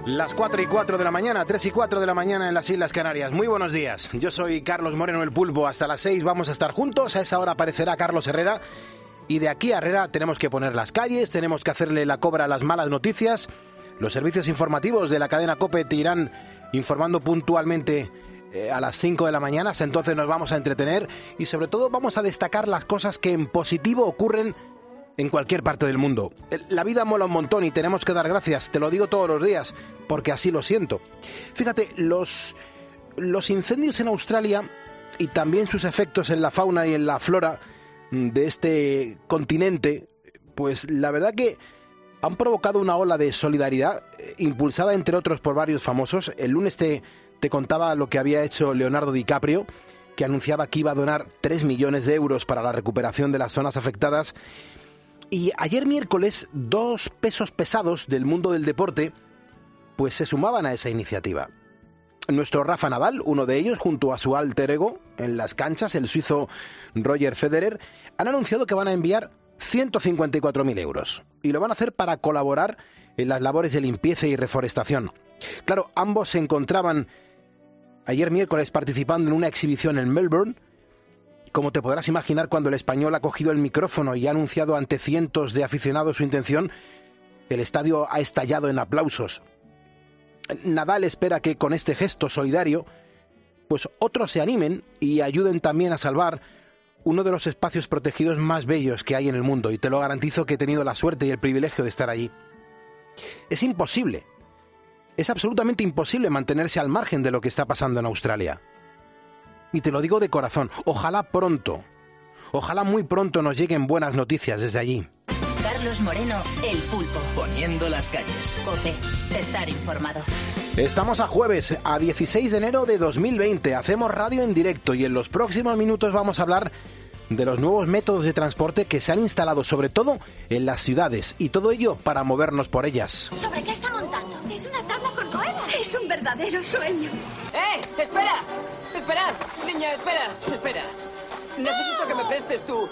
Las 4:04 de la mañana, 3:04 de la mañana en las Islas Canarias. Muy buenos días. Yo soy Carlos Moreno, el Pulpo. Hasta las 6 vamos a estar juntos. A esa hora aparecerá Carlos Herrera. Y de aquí a Herrera tenemos que poner las calles, tenemos que hacerle la cobra a las malas noticias. Los servicios informativos de la cadena COPE te irán informando puntualmente a las 5 de la mañana. Hasta entonces nos vamos a entretener y sobre todo vamos a destacar las cosas que en positivo ocurren en cualquier parte del mundo. La vida mola un montón y tenemos que dar gracias, te lo digo todos los días, porque así lo siento. Fíjate, los incendios en Australia y también sus efectos en la fauna y en la flora de este continente, pues la verdad que han provocado una ola de solidaridad, impulsada entre otros por varios famosos. El lunes te contaba lo que había hecho Leonardo DiCaprio, que anunciaba que iba a donar 3 millones de euros para la recuperación de las zonas afectadas. Y ayer miércoles, 2 pesos pesados del mundo del deporte pues se sumaban a esa iniciativa. Nuestro Rafa Nadal, uno de ellos, junto a su alter ego en las canchas, el suizo Roger Federer, han anunciado que van a enviar 154.000 euros. Y lo van a hacer para colaborar en las labores de limpieza y reforestación. Claro, ambos se encontraban ayer miércoles participando en una exhibición en Melbourne. Como te podrás imaginar, cuando el español ha cogido el micrófono y ha anunciado ante cientos de aficionados su intención, el estadio ha estallado en aplausos. Nadal espera que con este gesto solidario, pues otros se animen y ayuden también a salvar uno de los espacios protegidos más bellos que hay en el mundo, y te lo garantizo que he tenido la suerte y el privilegio de estar allí. Es imposible, es absolutamente imposible mantenerse al margen de lo que está pasando en Australia. Y te lo digo de corazón, ojalá muy pronto nos lleguen buenas noticias desde allí. Carlos Moreno, el Pulpo. Poniendo las calles. COPE, estar informado. Estamos a jueves, a 16 de enero de 2020. Hacemos radio en directo y en los próximos minutos vamos a hablar de los nuevos métodos de transporte que se han instalado sobre todo en las ciudades, y todo ello para movernos por ellas. ¿Sobre qué está montando? Es una tabla con ruedas. Es un verdadero sueño. ¡Espera! ¡Esperad! Niña, espera. Necesito que me prestes tu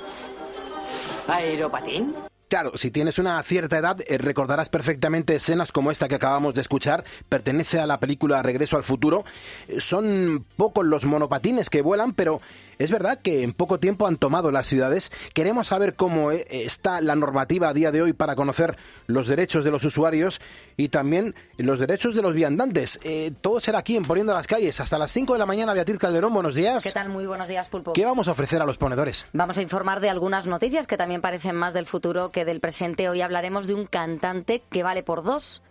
aeropatín. Claro, si tienes una cierta edad, recordarás perfectamente escenas como esta que acabamos de escuchar. Pertenece a la película Regreso al Futuro. Son pocos los monopatines que vuelan, pero es verdad que en poco tiempo han tomado las ciudades. Queremos saber cómo está la normativa a día de hoy para conocer los derechos de los usuarios y también los derechos de los viandantes. Todo será aquí en Poniendo las Calles. Hasta las 5 de la mañana, Beatriz Calderón, buenos días. ¿Qué tal? Muy buenos días, Pulpo. ¿Qué vamos a ofrecer a los ponedores? Vamos a informar de algunas noticias que también parecen más del futuro que del presente. Hoy hablaremos de un cantante que vale por 2.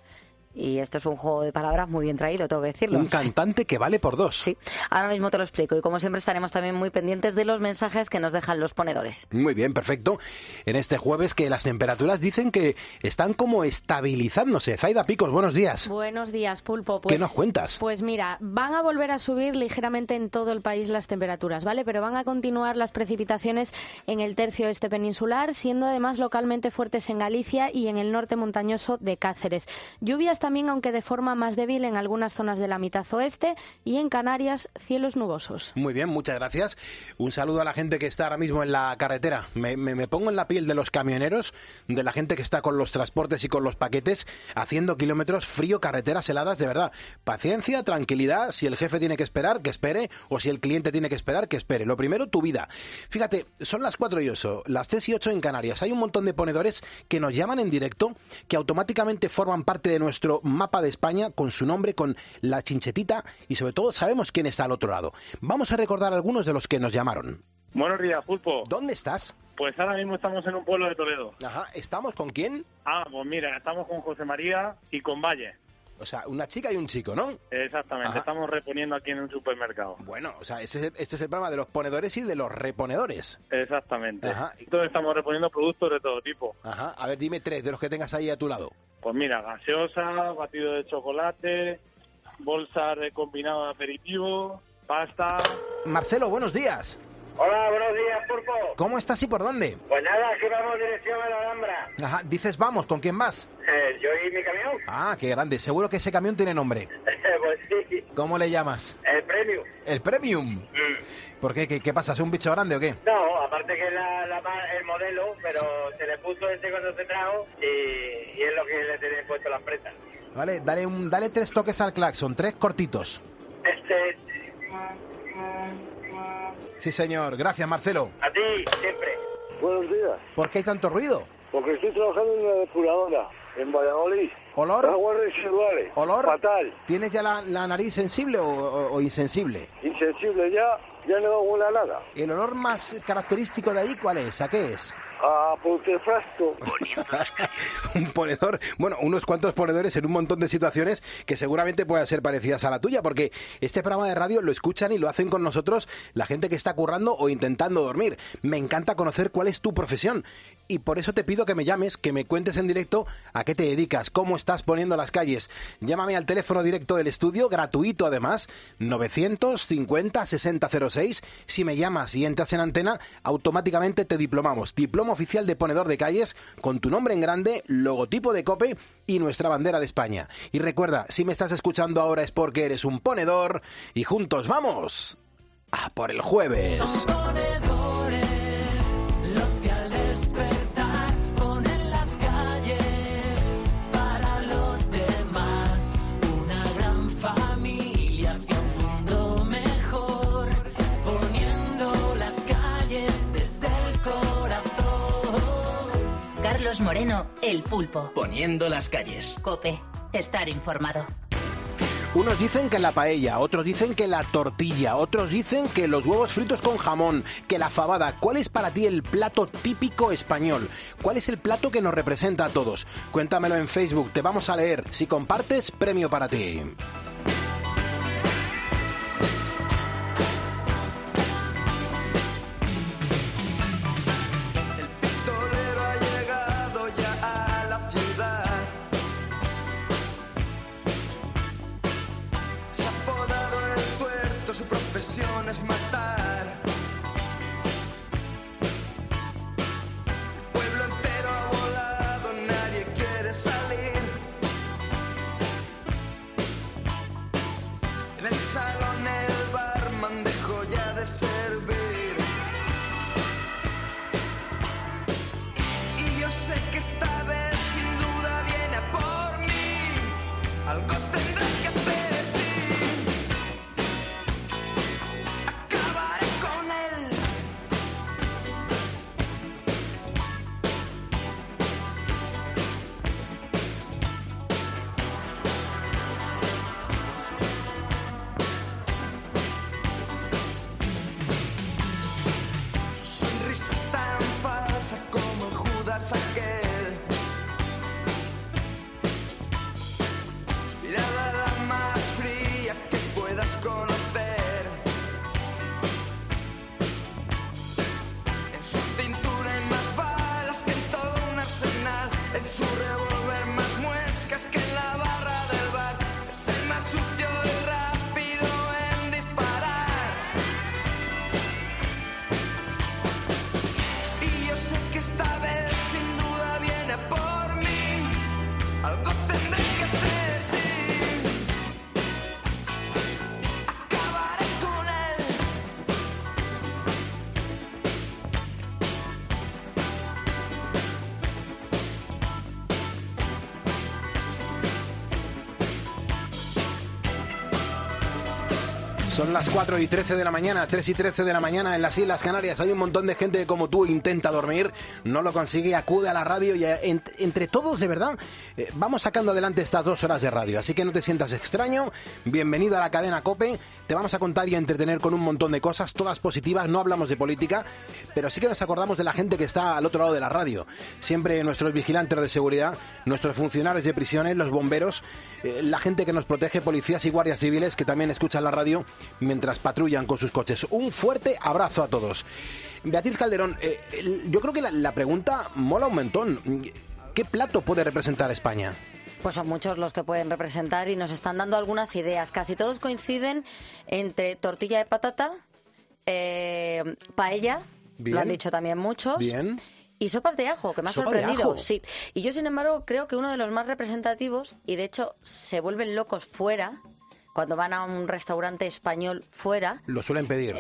Y esto es un juego de palabras muy bien traído, tengo que decirlo. Un cantante que vale por 2. Sí, ahora mismo te lo explico. Y como siempre estaremos también muy pendientes de los mensajes que nos dejan los ponedores. Muy bien, perfecto. En este jueves que las temperaturas dicen que están como estabilizándose. Zaida Picos, buenos días. Buenos días, Pulpo. ¿Qué nos cuentas? Pues mira, van a volver a subir ligeramente en todo el país las temperaturas, ¿vale? Pero van a continuar las precipitaciones en el tercio este peninsular, siendo además localmente fuertes en Galicia y en el norte montañoso de Cáceres. Lluvias también, aunque de forma más débil en algunas zonas de la mitad oeste, y en Canarias, cielos nubosos. Muy bien, muchas gracias. Un saludo a la gente que está ahora mismo en la carretera. Me pongo en la piel de los camioneros, de la gente que está con los transportes y con los paquetes, haciendo kilómetros, frío, carreteras heladas, de verdad. Paciencia, tranquilidad, si el jefe tiene que esperar, que espere, o si el cliente tiene que esperar, que espere. Lo primero, tu vida. Fíjate, son las 4:08, las 3:08 en Canarias. Hay un montón de ponedores que nos llaman en directo, que automáticamente forman parte de nuestro mapa de España, con su nombre, con la chinchetita, y sobre todo sabemos quién está al otro lado. Vamos a recordar algunos de los que nos llamaron. Buenos días, Pulpo. ¿Dónde estás? Pues ahora mismo estamos en un pueblo de Toledo. Ajá, ¿estamos con quién? Pues mira, estamos con José María y con Valle. O sea, una chica y un chico, ¿no? Exactamente, Ajá. Estamos reponiendo aquí en un supermercado. Bueno, o sea, este es el programa de los ponedores y de los reponedores. Exactamente. Ajá. Entonces estamos reponiendo productos de todo tipo. Ajá, a ver, dime 3 de los que tengas ahí a tu lado. Pues mira, gaseosa, batido de chocolate, bolsas de combinado de aperitivo, pasta... Marcelo, buenos días. Hola, buenos días, Pulpo. ¿Cómo estás y por dónde? Pues nada, aquí vamos dirección a la Alhambra. Ajá, dices vamos, ¿con quién vas? Yo y mi camión. Ah, qué grande, seguro que ese camión tiene nombre. Pues sí. ¿Cómo le llamas? El Premium. ¿El Premium? ¿Por qué? ¿Qué pasa? ¿Es un bicho grande o qué? No, aparte que es el modelo, pero se le puso este cuando se trajo y es lo que le tienen puesto la empresa. Vale, dale 3 toques al claxon, 3 cortitos. Sí, señor. Gracias, Marcelo. A ti, siempre. Buenos días. ¿Por qué hay tanto ruido? Porque estoy trabajando en una depuradora en Valladolid. ¿Olor? Aguas residuales. ¿Olor? Fatal. ¿Tienes ya la nariz sensible o insensible? Insensible ya no huele a nada. ¿El olor más característico de ahí cuál es? ¿A qué es? A putefacto. Un ponedor, bueno, unos cuantos ponedores en un montón de situaciones que seguramente puedan ser parecidas a la tuya, porque este programa de radio lo escuchan y lo hacen con nosotros la gente que está currando o intentando dormir. Me encanta conocer cuál es tu profesión y por eso te pido que me llames, que me cuentes en directo a qué te dedicas, cómo estás poniendo las calles. Llámame al teléfono directo del estudio, gratuito además, 950 6006. Si me llamas y entras en antena, automáticamente te diplomamos. Diploma oficial de ponedor de calles con tu nombre en grande, logotipo de COPE y nuestra bandera de España. Y recuerda, si me estás escuchando ahora es porque eres un ponedor y juntos vamos a por el jueves. Son ponedores los que al despertar ponen las calles para los demás, una gran familia hacia un mundo mejor, poniendo las calles desde el corazón. Carlos Moreno, El Pulpo. Poniendo las calles. COPE. Estar informado. Unos dicen que la paella, otros dicen que la tortilla, otros dicen que los huevos fritos con jamón, que la fabada. ¿Cuál es para ti el plato típico español? ¿Cuál es el plato que nos representa a todos? Cuéntamelo en Facebook, te vamos a leer. Si compartes, premio para ti. Su profesión es matar. El pueblo entero ha volado, nadie quiere salir. En el salón el barman dejó ya de servir. Y yo sé que esta vez sin duda viene a por mí. Algo tendré que hacer. Aquel. Su mirada la más fría que puedas conocer. En su cintura hay más balas que en todo un arsenal. En su revólver más muescas que en la barra del bar. Es el más sucio y rápido en disparar. Y yo sé que esta vez por mí, algo tendré que hacer, sí. Acabaré con él. Son las 4:13 de la mañana, 3:13 de la mañana en las Islas Canarias. Hay un montón de gente que como tú intenta dormir, no lo consigue, acude a la radio y entre todos, de verdad, vamos sacando adelante estas 2 horas de radio. Así que no te sientas extraño, bienvenido a la cadena COPE. Te vamos a contar y a entretener con un montón de cosas, todas positivas. No hablamos de política, pero sí que nos acordamos de la gente que está al otro lado de la radio. Siempre nuestros vigilantes de seguridad, nuestros funcionarios de prisiones, los bomberos, la gente que nos protege, policías y guardias civiles que también escuchan la radio mientras patrullan con sus coches. Un fuerte abrazo a todos. Beatriz Calderón, yo creo que la pregunta mola un montón. ¿Qué plato puede representar a España? Pues son muchos los que pueden representar y nos están dando algunas ideas. Casi todos coinciden entre tortilla de patata, paella, bien, lo han dicho también muchos. Bien. Y sopas de ajo, que me ha sorprendido. Sí. Y yo, sin embargo, creo que uno de los más representativos, y de hecho se vuelven locos fuera, cuando van a un restaurante español fuera. Lo suelen pedir.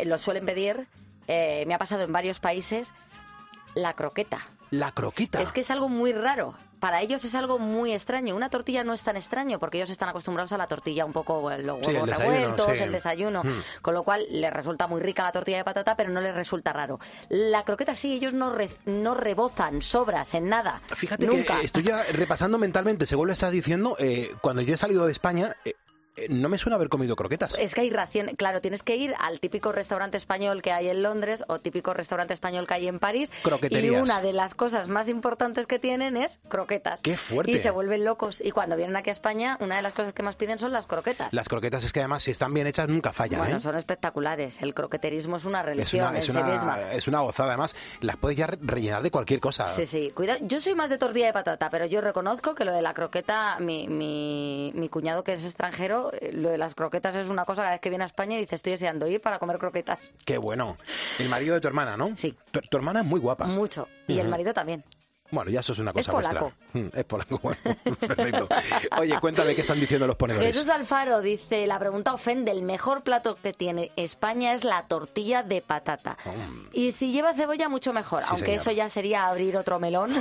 Me ha pasado en varios países, la croqueta. La croqueta. Es que es algo muy raro. para ellos es algo muy extraño. Una tortilla no es tan extraño porque ellos están acostumbrados a la tortilla un poco, los huevos revueltos, el desayuno, con lo cual les resulta muy rica la tortilla de patata, pero no les resulta raro. La croqueta sí, ellos no rebozan sobras en nada. Fíjate nunca. Que estoy ya repasando mentalmente, según lo estás diciendo, cuando yo he salido de España... no me suena haber comido croquetas. Es que hay raciones. Claro, tienes que ir al típico restaurante español que hay en Londres o típico restaurante español que hay en París. Croqueterías. Y una de las cosas más importantes que tienen es croquetas. ¡Qué fuerte! Y se vuelven locos. Y cuando vienen aquí a España, una de las cosas que más piden son las croquetas. Las croquetas es que además, si están bien hechas, nunca fallan. Bueno, son espectaculares. El croqueterismo es una religión en sí misma. Es una gozada. Además, las puedes ya rellenar de cualquier cosa. Sí, sí. Cuidado. Yo soy más de tortilla de patata, pero yo reconozco que lo de la croqueta, mi cuñado que es extranjero, lo de las croquetas es una cosa, cada vez que viene a España y dice, estoy deseando ir para comer croquetas. Qué bueno. El marido de tu hermana, ¿no? Sí. Tu hermana es muy guapa. Mucho. Y el marido también. Bueno, ya eso es una cosa polaco. vuestra. Es polaco. Bueno, perfecto. Oye, cuéntame qué están diciendo los ponedores. Jesús Alfaro dice, la pregunta ofende, el mejor plato que tiene España es la tortilla de patata. Y si lleva cebolla, mucho mejor, Sí, aunque señor. eso ya sería abrir otro melón.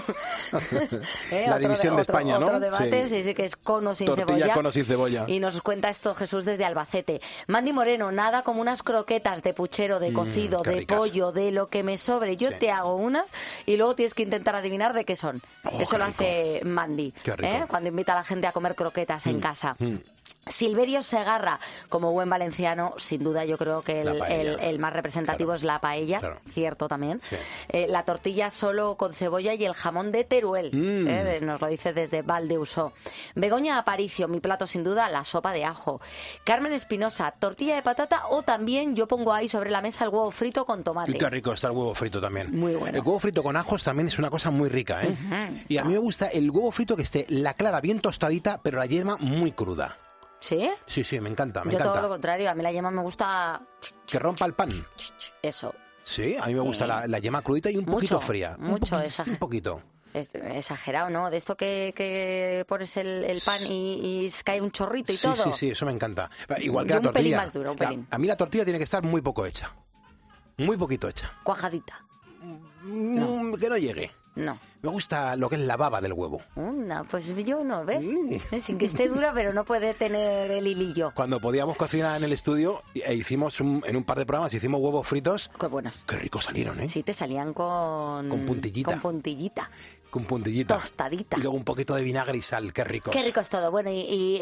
La división de España, ¿no? Otro debate, Sí. sí, que es cono sin Tortilla cebolla. cono sin cebolla. Y nos cuenta esto Jesús desde Albacete. Mandy Moreno, nada como unas croquetas de puchero, de cocido, qué de ricas. pollo, de lo que me sobre. Yo te hago unas y luego tienes que intentar adivinar de qué son. Eso qué lo rico. hace Mandy, Qué rico. cuando invita a la gente a comer croquetas en casa. Silverio Segarra, como buen valenciano, sin duda yo creo que La paella. el más representativo es la paella, Claro. cierto también. Sí. La tortilla solo con cebolla y el jamón de Teruel, nos lo dice desde Valdeusó. Begoña Aparicio, mi plato sin duda, la sopa de ajo. Carmen Espinosa, tortilla de patata o también yo pongo ahí sobre la mesa el huevo frito con tomate. Y qué rico está el huevo frito también. Muy bueno. El huevo frito con ajos también es una cosa muy rica, ¿eh? Y a mí me gusta el huevo frito que esté la clara bien tostadita, pero la yema muy cruda. ¿Sí? Sí, sí, me encanta, me Yo encanta. todo lo contrario, a mí la yema me gusta Que rompa el pan. eso. Sí, a mí me gusta la yema crudita y un poquito Mucho, fría. mucho, un poquito. Exagerado, ¿no? De esto que pones el pan y cae un chorrito y Sí, todo. sí, sí, eso me encanta. Igual que Y la un tortilla. pelín más duro, un pelín. A mí la tortilla tiene que estar muy poco hecha. Muy poquito hecha. Cuajadita. Que no llegue. No. Me gusta lo que es la baba del huevo. No, pues yo no, ¿ves? Sin que esté dura, pero no puede tener el hilillo. Cuando podíamos cocinar en el estudio, hicimos en un par de programas, hicimos huevos fritos. Qué buenos. Qué ricos salieron, ¿eh? Sí, te salían con puntillita. Con puntillita. Con puntillita. Tostadita. Y luego un poquito de vinagre y sal. Qué ricos. Qué rico es todo. Bueno,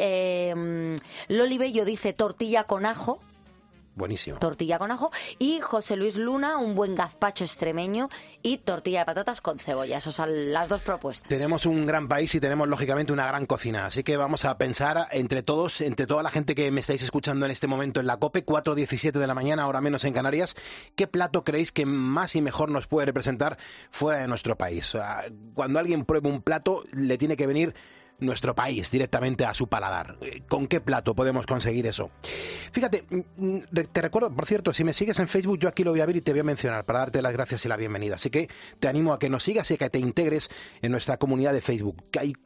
Loli Bello dice tortilla con ajo. Buenísimo. Tortilla con ajo. Y José Luis Luna, un buen gazpacho extremeño y tortilla de patatas con cebolla. Esas son las dos propuestas. Tenemos un gran país y tenemos, lógicamente, una gran cocina. Así que vamos a pensar entre todos, entre toda la gente que me estáis escuchando en este momento en la COPE, 4:17 de la mañana, ahora menos en Canarias, ¿qué plato creéis que más y mejor nos puede representar fuera de nuestro país? O sea, cuando alguien pruebe un plato, le tiene que venir nuestro país directamente a su paladar. ¿Con qué plato podemos conseguir eso? Fíjate, te recuerdo, por cierto, si me sigues en Facebook, yo aquí lo voy a ver y te voy a mencionar para darte las gracias y la bienvenida. Así que te animo a que nos sigas y a que te integres en nuestra comunidad de Facebook, que hay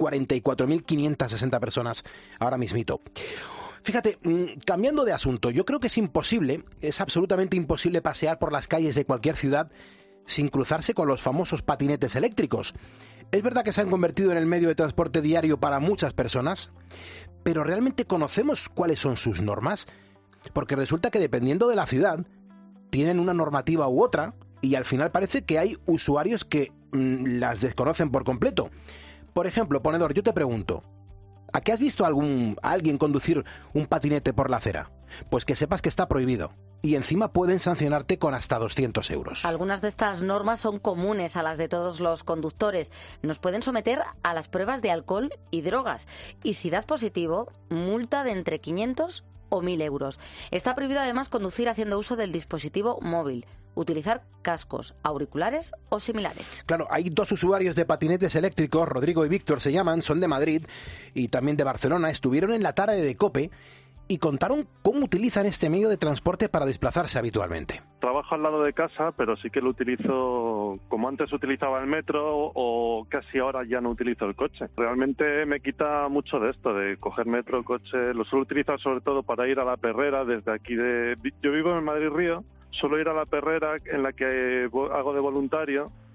44.560 personas ahora mismito. Fíjate, cambiando de asunto, yo creo que es absolutamente imposible pasear por las calles de cualquier ciudad sin cruzarse con los famosos patinetes eléctricos. Es verdad que se han convertido en el medio de transporte diario para muchas personas, pero ¿realmente conocemos cuáles son sus normas? Porque resulta que dependiendo de la ciudad, tienen una normativa u otra, y al final parece que hay usuarios que las desconocen por completo. Por ejemplo, ponedor, yo te pregunto, ¿a qué has visto a alguien conducir un patinete por la acera? Pues que sepas que está prohibido. Y encima pueden sancionarte con hasta 200 euros. Algunas de estas normas son comunes a las de todos los conductores. Nos pueden someter a las pruebas de alcohol y drogas. Y si das positivo, multa de entre 500 o 1.000 euros. Está prohibido además conducir haciendo uso del dispositivo móvil, utilizar cascos, auriculares o similares. Claro, hay dos usuarios de patinetes eléctricos, Rodrigo y Víctor se llaman, son de Madrid y también de Barcelona. Estuvieron en la tarde de COPE y contaron cómo utilizan este medio de transporte para desplazarse habitualmente. Trabajo al lado de casa, pero sí que lo utilizo como antes utilizaba el metro o casi ahora ya no utilizo el coche. Realmente me quita mucho de esto, de coger metro, coche. Lo suelo utilizar sobre todo para ir a la Perrera desde aquí. Yo vivo en Madrid Río, suelo ir a la Perrera en la que hago de voluntario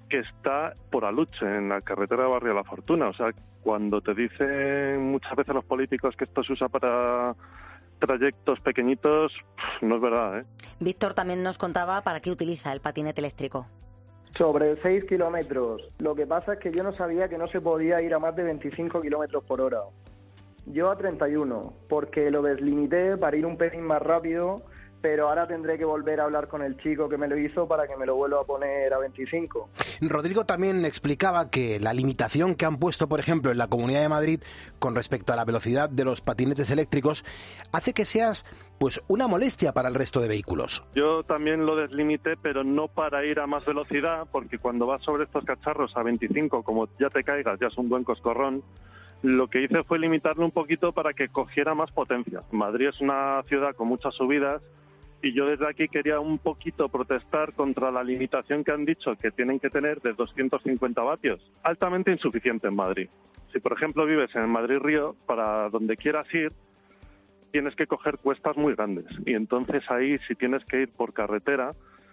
que está por Aluche, en la carretera de Barrio de la Fortuna. O sea, cuando te dicen muchas veces los políticos que esto se usa para trayectos pequeñitos, no es verdad, ¿eh? Víctor también nos contaba para qué utiliza el patinete eléctrico. Sobre 6 kilómetros. Lo que pasa es que yo no sabía que no se podía ir a más de 25 kilómetros por hora. Yo a 31, porque lo deslimité para ir un pelín más rápido, pero ahora tendré que volver a hablar con el chico que me lo hizo para que me lo vuelva a poner a 25. Rodrigo también explicaba que la limitación que han puesto, por ejemplo, en la Comunidad de Madrid con respecto a la velocidad de los patinetes eléctricos hace que seas pues una molestia para el resto de vehículos. Yo también lo deslimité, pero no para ir a más velocidad, porque cuando vas sobre estos cacharros a 25, como ya te caigas, ya es un buen coscorrón. Lo que hice fue limitarlo un poquito para que cogiera más potencia. Madrid es una ciudad con muchas subidas y yo desde aquí quería un poquito protestar contra la limitación que han dicho que tienen que tener de 250 vatios. Altamente insuficiente en Madrid. Si, por ejemplo, vives en Madrid-Río, para donde quieras ir, tienes que coger cuestas muy grandes. Y entonces ahí, si tienes que ir por carretera,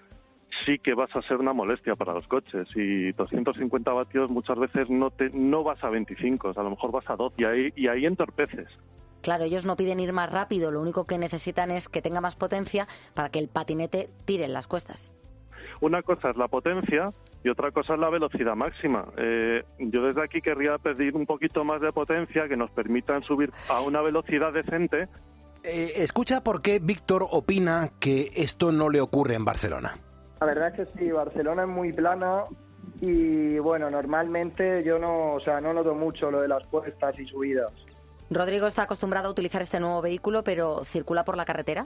sí que vas a ser una molestia para los coches. Y 250 vatios muchas veces no vas a 25, a lo mejor vas a 12 y ahí entorpeces. Claro, ellos no piden ir más rápido, lo único que necesitan es que tenga más potencia para que el patinete tire en las cuestas. Una cosa es la potencia y otra cosa es la velocidad máxima. Yo desde aquí querría pedir un poquito más de potencia, que nos permitan subir a una velocidad decente. Escucha por qué Víctor opina que esto no le ocurre en Barcelona. La verdad es que sí, Barcelona es muy plana y bueno, normalmente yo no noto mucho lo de las cuestas y subidas. Rodrigo está acostumbrado a utilizar este nuevo vehículo, pero ¿circula por la carretera?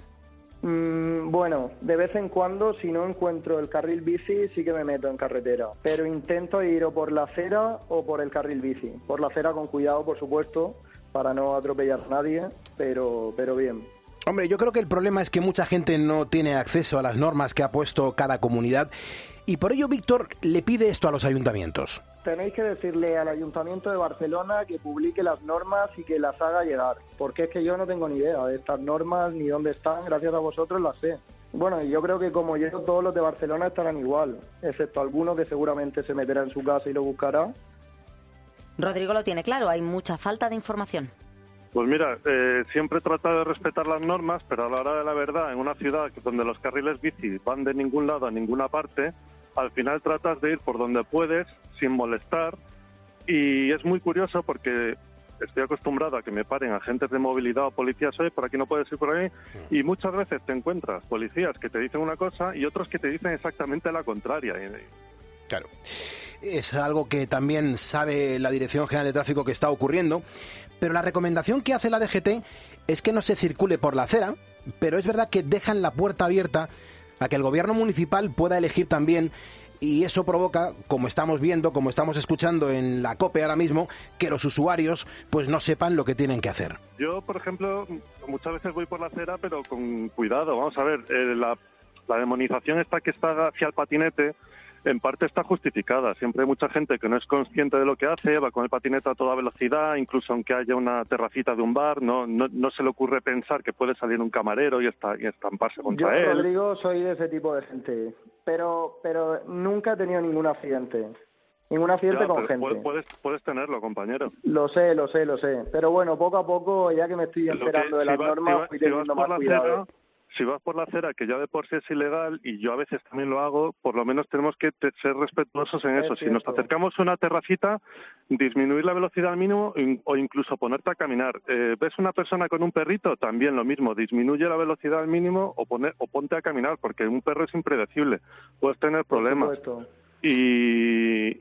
Bueno, de vez en cuando, si no encuentro el carril bici, sí que me meto en carretera. Pero intento ir o por la acera o por el carril bici. Por la acera con cuidado, por supuesto, para no atropellar a nadie, pero bien. Hombre, yo creo que el problema es que mucha gente no tiene acceso a las normas que ha puesto cada comunidad y por ello Víctor le pide esto a los ayuntamientos. Tenéis que decirle al Ayuntamiento de Barcelona que publique las normas y que las haga llegar, porque es que yo no tengo ni idea de estas normas ni dónde están, gracias a vosotros las sé. Bueno, y yo creo que como yo, todos los de Barcelona estarán igual, excepto algunos que seguramente se meterá en su casa y lo buscará. Rodrigo lo tiene claro, hay mucha falta de información. Pues mira, siempre he tratado de respetar las normas, pero a la hora de la verdad, en una ciudad donde los carriles bici van de ningún lado a ninguna parte, al final tratas de ir por donde puedes, sin molestar, y es muy curioso porque estoy acostumbrado a que me paren agentes de movilidad o policías, oye, por aquí no puedes ir por ahí, y muchas veces te encuentras policías que te dicen una cosa y otros que te dicen exactamente la contraria. Claro. Es algo que también sabe la Dirección General de Tráfico que está ocurriendo, pero la recomendación que hace la DGT es que no se circule por la acera, pero es verdad que dejan la puerta abierta a que el gobierno municipal pueda elegir también, y eso provoca, como estamos viendo, como estamos escuchando en la COPE ahora mismo, que los usuarios pues no sepan lo que tienen que hacer. Yo, por ejemplo, muchas veces voy por la acera, pero con cuidado. Vamos a ver, la demonización esta que está hacia el patinete, en parte está justificada. Siempre hay mucha gente que no es consciente de lo que hace, va con el patinete a toda velocidad, incluso aunque haya una terracita de un bar, no se le ocurre pensar que puede salir un camarero y estamparse contra él. Yo, Rodrigo, soy de ese tipo de gente, pero nunca he tenido ningún accidente. Ningún accidente con gente. Puedes tenerlo, compañero. Lo sé. Pero bueno, poco a poco, ya que me estoy enterando de las normas, fui teniendo más cuidado. Si vas por la acera, que ya de por sí es ilegal, y yo a veces también lo hago, por lo menos tenemos que ser respetuosos en eso. Si nos acercamos a una terracita, disminuir la velocidad al mínimo o incluso ponerte a caminar. ¿Ves una persona con un perrito? También lo mismo, disminuye la velocidad al mínimo o ponte a caminar, porque un perro es impredecible, puedes tener problemas. Y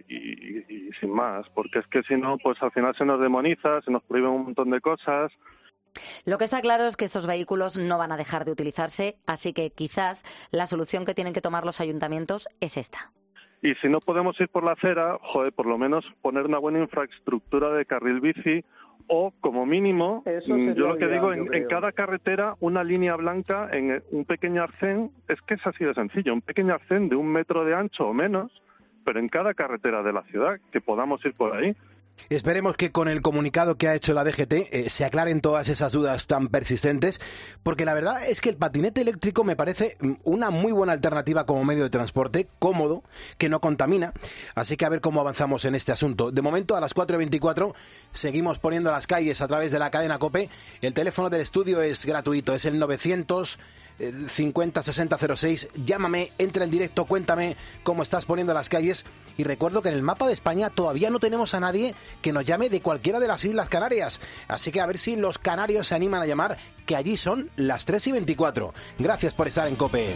sin más, porque es que si no, pues al final se nos demoniza, se nos prohíben un montón de cosas. Lo que está claro es que estos vehículos no van a dejar de utilizarse, así que quizás la solución que tienen que tomar los ayuntamientos es esta. Y si no podemos ir por la acera, por lo menos poner una buena infraestructura de carril bici o, como mínimo, yo lo que digo, en cada carretera una línea blanca en un pequeño arcén, es que es así de sencillo, un pequeño arcén de 1 metro de ancho o menos, pero en cada carretera de la ciudad, que podamos ir por ahí. Esperemos que con el comunicado que ha hecho la DGT se aclaren todas esas dudas tan persistentes, porque la verdad es que el patinete eléctrico me parece una muy buena alternativa como medio de transporte, cómodo, que no contamina, así que a ver cómo avanzamos en este asunto. De momento, a las 4:24, seguimos poniendo las calles a través de la cadena COPE. El teléfono del estudio es gratuito, es el 900 50 60 06. Llámame, entra en directo, cuéntame cómo estás poniendo las calles. Y recuerdo que en el mapa de España todavía no tenemos a nadie que nos llame de cualquiera de las Islas Canarias. Así que a ver si los canarios se animan a llamar, que allí son las 3:24. Gracias por estar en COPE.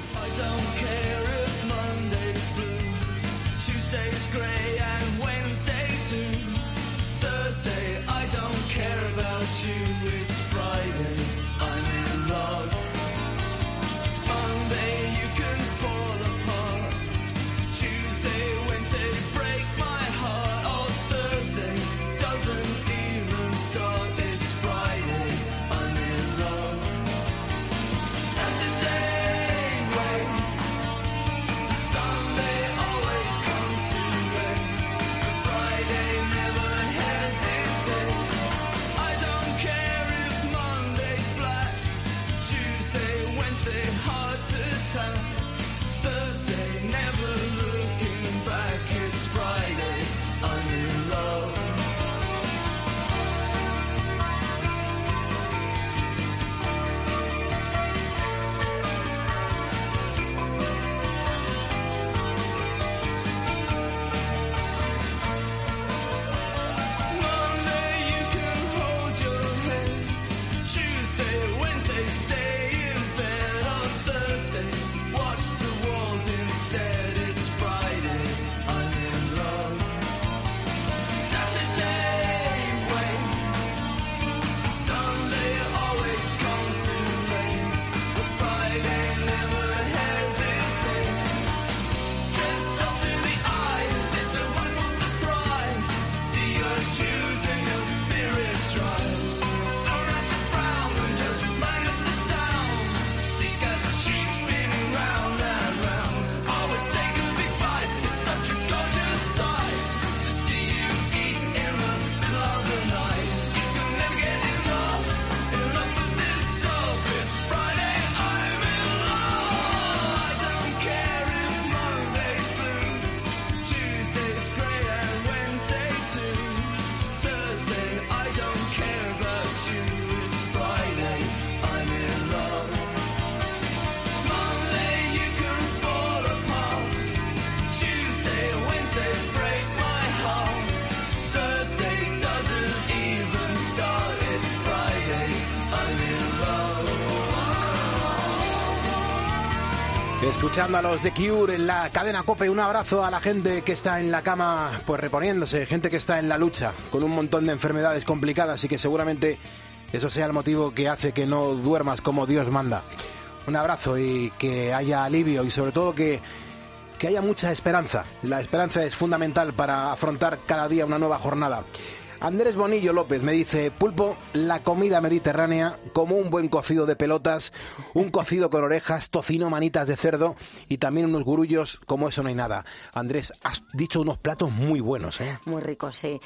Escuchando a los The Cure en la cadena COPE. Un abrazo a la gente que está en la cama pues reponiéndose, gente que está en la lucha con un montón de enfermedades complicadas y que seguramente eso sea el motivo que hace que no duermas como Dios manda. Un abrazo y que haya alivio y sobre todo que haya mucha esperanza. La esperanza es fundamental para afrontar cada día una nueva jornada. Andrés Bonillo López me dice: Pulpo, la comida mediterránea, como un buen cocido de pelotas, un cocido con orejas, tocino, manitas de cerdo y también unos gurullos, como eso no hay nada. Andrés, has dicho unos platos muy buenos, ¿eh? Muy ricos, sí.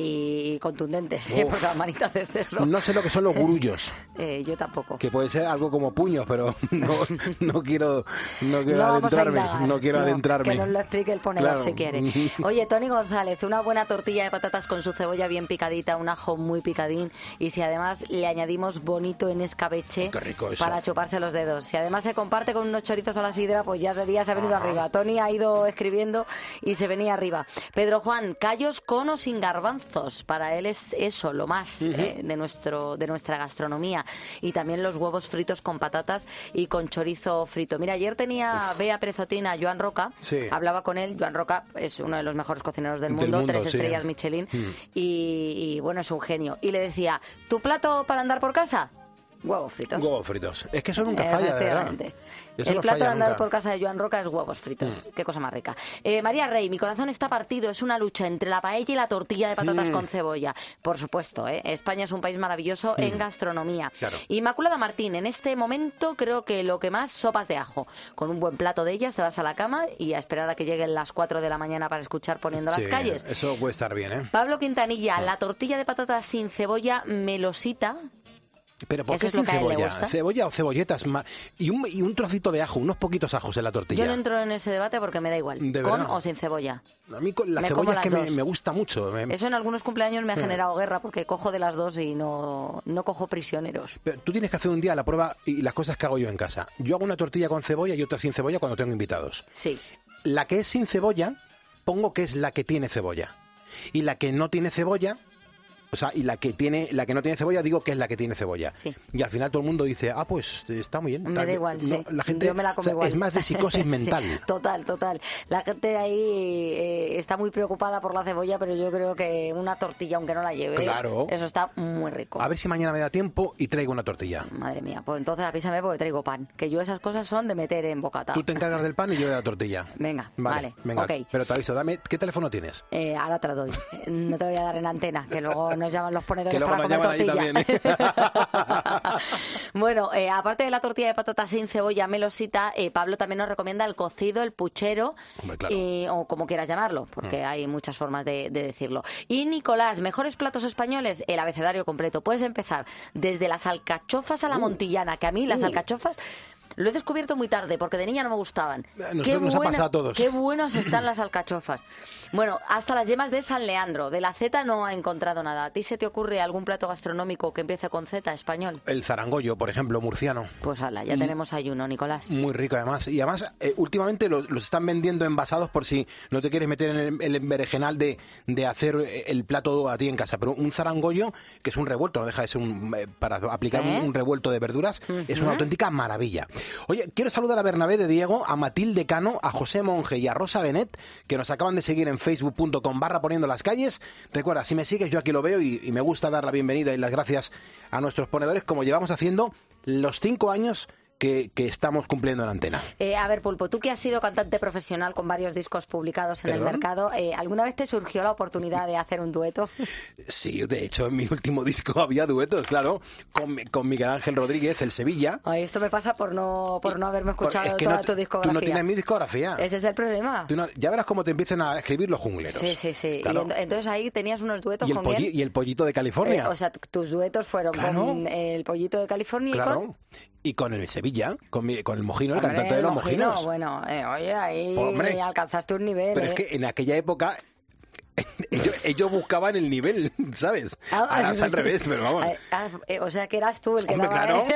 Y contundentes, ¿eh? Porque las manitas de cerdo. No sé lo que son los gurullos. Yo tampoco. Que puede ser algo como puños, pero no quiero adentrarme. No quiero adentrarme. Que nos lo explique el ponedor, si quiere. Oye, Tony González, una buena tortilla de patatas con su cebolla bien picadita, un ajo muy picadín, y si además le añadimos bonito en escabeche para chuparse los dedos. Si además se comparte con unos chorizos a la sidra, pues ya se ha venido arriba. Tony ha ido escribiendo y se venía arriba. Pedro Juan, callos con o sin garbanzos. Para él es eso, lo más de nuestra gastronomía. Y también los huevos fritos con patatas y con chorizo frito. Mira, ayer tenía Bea Perezotina a Joan Roca, hablaba con él. Joan Roca es uno de los mejores cocineros del mundo, 3 estrellas Michelin, y bueno, es un genio. Y le decía: ¿tu plato para andar por casa? Huevos fritos. Huevos fritos. Es que eso nunca falla, de verdad. Eso el no plato falla de andar nunca. por casa de Joan Roca es huevos fritos. Qué cosa más rica. María Rey, mi corazón está partido. Es una lucha entre la paella y la tortilla de patatas con cebolla. Por supuesto, España es un país maravilloso en gastronomía. Claro. Inmaculada Martín, en este momento creo que lo que más, sopas de ajo. Con un buen plato de ellas te vas a la cama y a esperar a que lleguen las 4 de la mañana para escuchar Poniendo las calles. Eso puede estar bien, ¿eh? Pablo Quintanilla, la tortilla de patatas sin cebolla melosita. Pero ¿por qué sin cebolla? ¿Cebolla o cebolletas? Y un trocito de ajo, unos poquitos ajos en la tortilla. Yo no entro en ese debate porque me da igual. ¿Con o sin cebolla? A mí la cebolla es que me gusta mucho. Eso en algunos cumpleaños me ha generado guerra porque cojo de las dos y no cojo prisioneros. Pero tú tienes que hacer un día la prueba y las cosas que hago yo en casa. Yo hago una tortilla con cebolla y otra sin cebolla cuando tengo invitados. Sí. La que es sin cebolla, pongo que es la que tiene cebolla. Y la que no tiene cebolla... O sea, y la que no tiene cebolla, digo que es la que tiene cebolla. Sí. Y al final todo el mundo dice, pues está muy bien. Me da igual, no, sí. La gente, yo me la como igual. Es más de psicosis mental. Sí, total. La gente ahí está muy preocupada por la cebolla, pero yo creo que una tortilla, aunque no la lleve, claro, eso está muy rico. A ver si mañana me da tiempo y traigo una tortilla. Madre mía, pues entonces avísame porque traigo pan. Que yo esas cosas son de meter en bocata. Tú te encargas del pan y yo de la tortilla. Venga, venga. Okay. Pero te aviso, dame, ¿qué teléfono tienes? Ahora te lo doy. No te lo voy a dar en antena, que luego nos llaman los ponedores. Que luego nos llaman ahí también. Bueno, aparte de la tortilla de patatas sin cebolla melosita, Pablo también nos recomienda el cocido, el puchero, hombre, claro, o como quieras llamarlo, porque hay muchas formas de decirlo. Y Nicolás, mejores platos españoles, el abecedario completo. Puedes empezar desde las alcachofas a la montillana, que a mí las alcachofas... Lo he descubierto muy tarde, porque de niña no me gustaban. Nos ha pasado a todos. Qué buenas están las alcachofas. Bueno, hasta las yemas de San Leandro. De la Z no ha encontrado nada. ¿A ti se te ocurre algún plato gastronómico que empiece con Z, español? El zarangollo, por ejemplo, murciano. Pues ala, ya tenemos ayuno, Nicolás. Muy rico, además. Y además, últimamente los están vendiendo envasados por si no te quieres meter en el berenjenal de hacer el plato a ti en casa. Pero un zarangollo, que es un revuelto, no deja de ser para aplicar un revuelto de verduras, es una auténtica maravilla. Oye, quiero saludar a Bernabé de Diego, a Matilde Cano, a José Monge y a Rosa Benet, que nos acaban de seguir en facebook.com/poniendo las calles. Recuerda, si me sigues, yo aquí lo veo y me gusta dar la bienvenida y las gracias a nuestros ponedores, como llevamos haciendo los 5 años que estamos cumpliendo en antena. A ver, Pulpo, tú que has sido cantante profesional con varios discos publicados en el mercado, ¿alguna vez te surgió la oportunidad de hacer un dueto? Sí, de hecho, en mi último disco había duetos, claro, con Miguel Ángel Rodríguez, el Sevilla. Ay, esto me pasa por no haberme escuchado toda tu discografía. Tú no tienes mi discografía. Ese es el problema. Ya verás cómo te empiezan a escribir los jungleros. Sí. Claro. Y entonces ahí tenías unos duetos con quién. Y el Pollito de California. O sea, tus duetos fueron con el Pollito de California y con el Sevilla, con el Mojino, el cantante de los Mojinos. Bueno, oye, ahí Hombre, alcanzaste un nivel. Pero es que en aquella época ellos buscaban el nivel, ¿sabes? Ahora es al revés, pero vamos. O sea, que eras tú el que Hombre, daba... claro.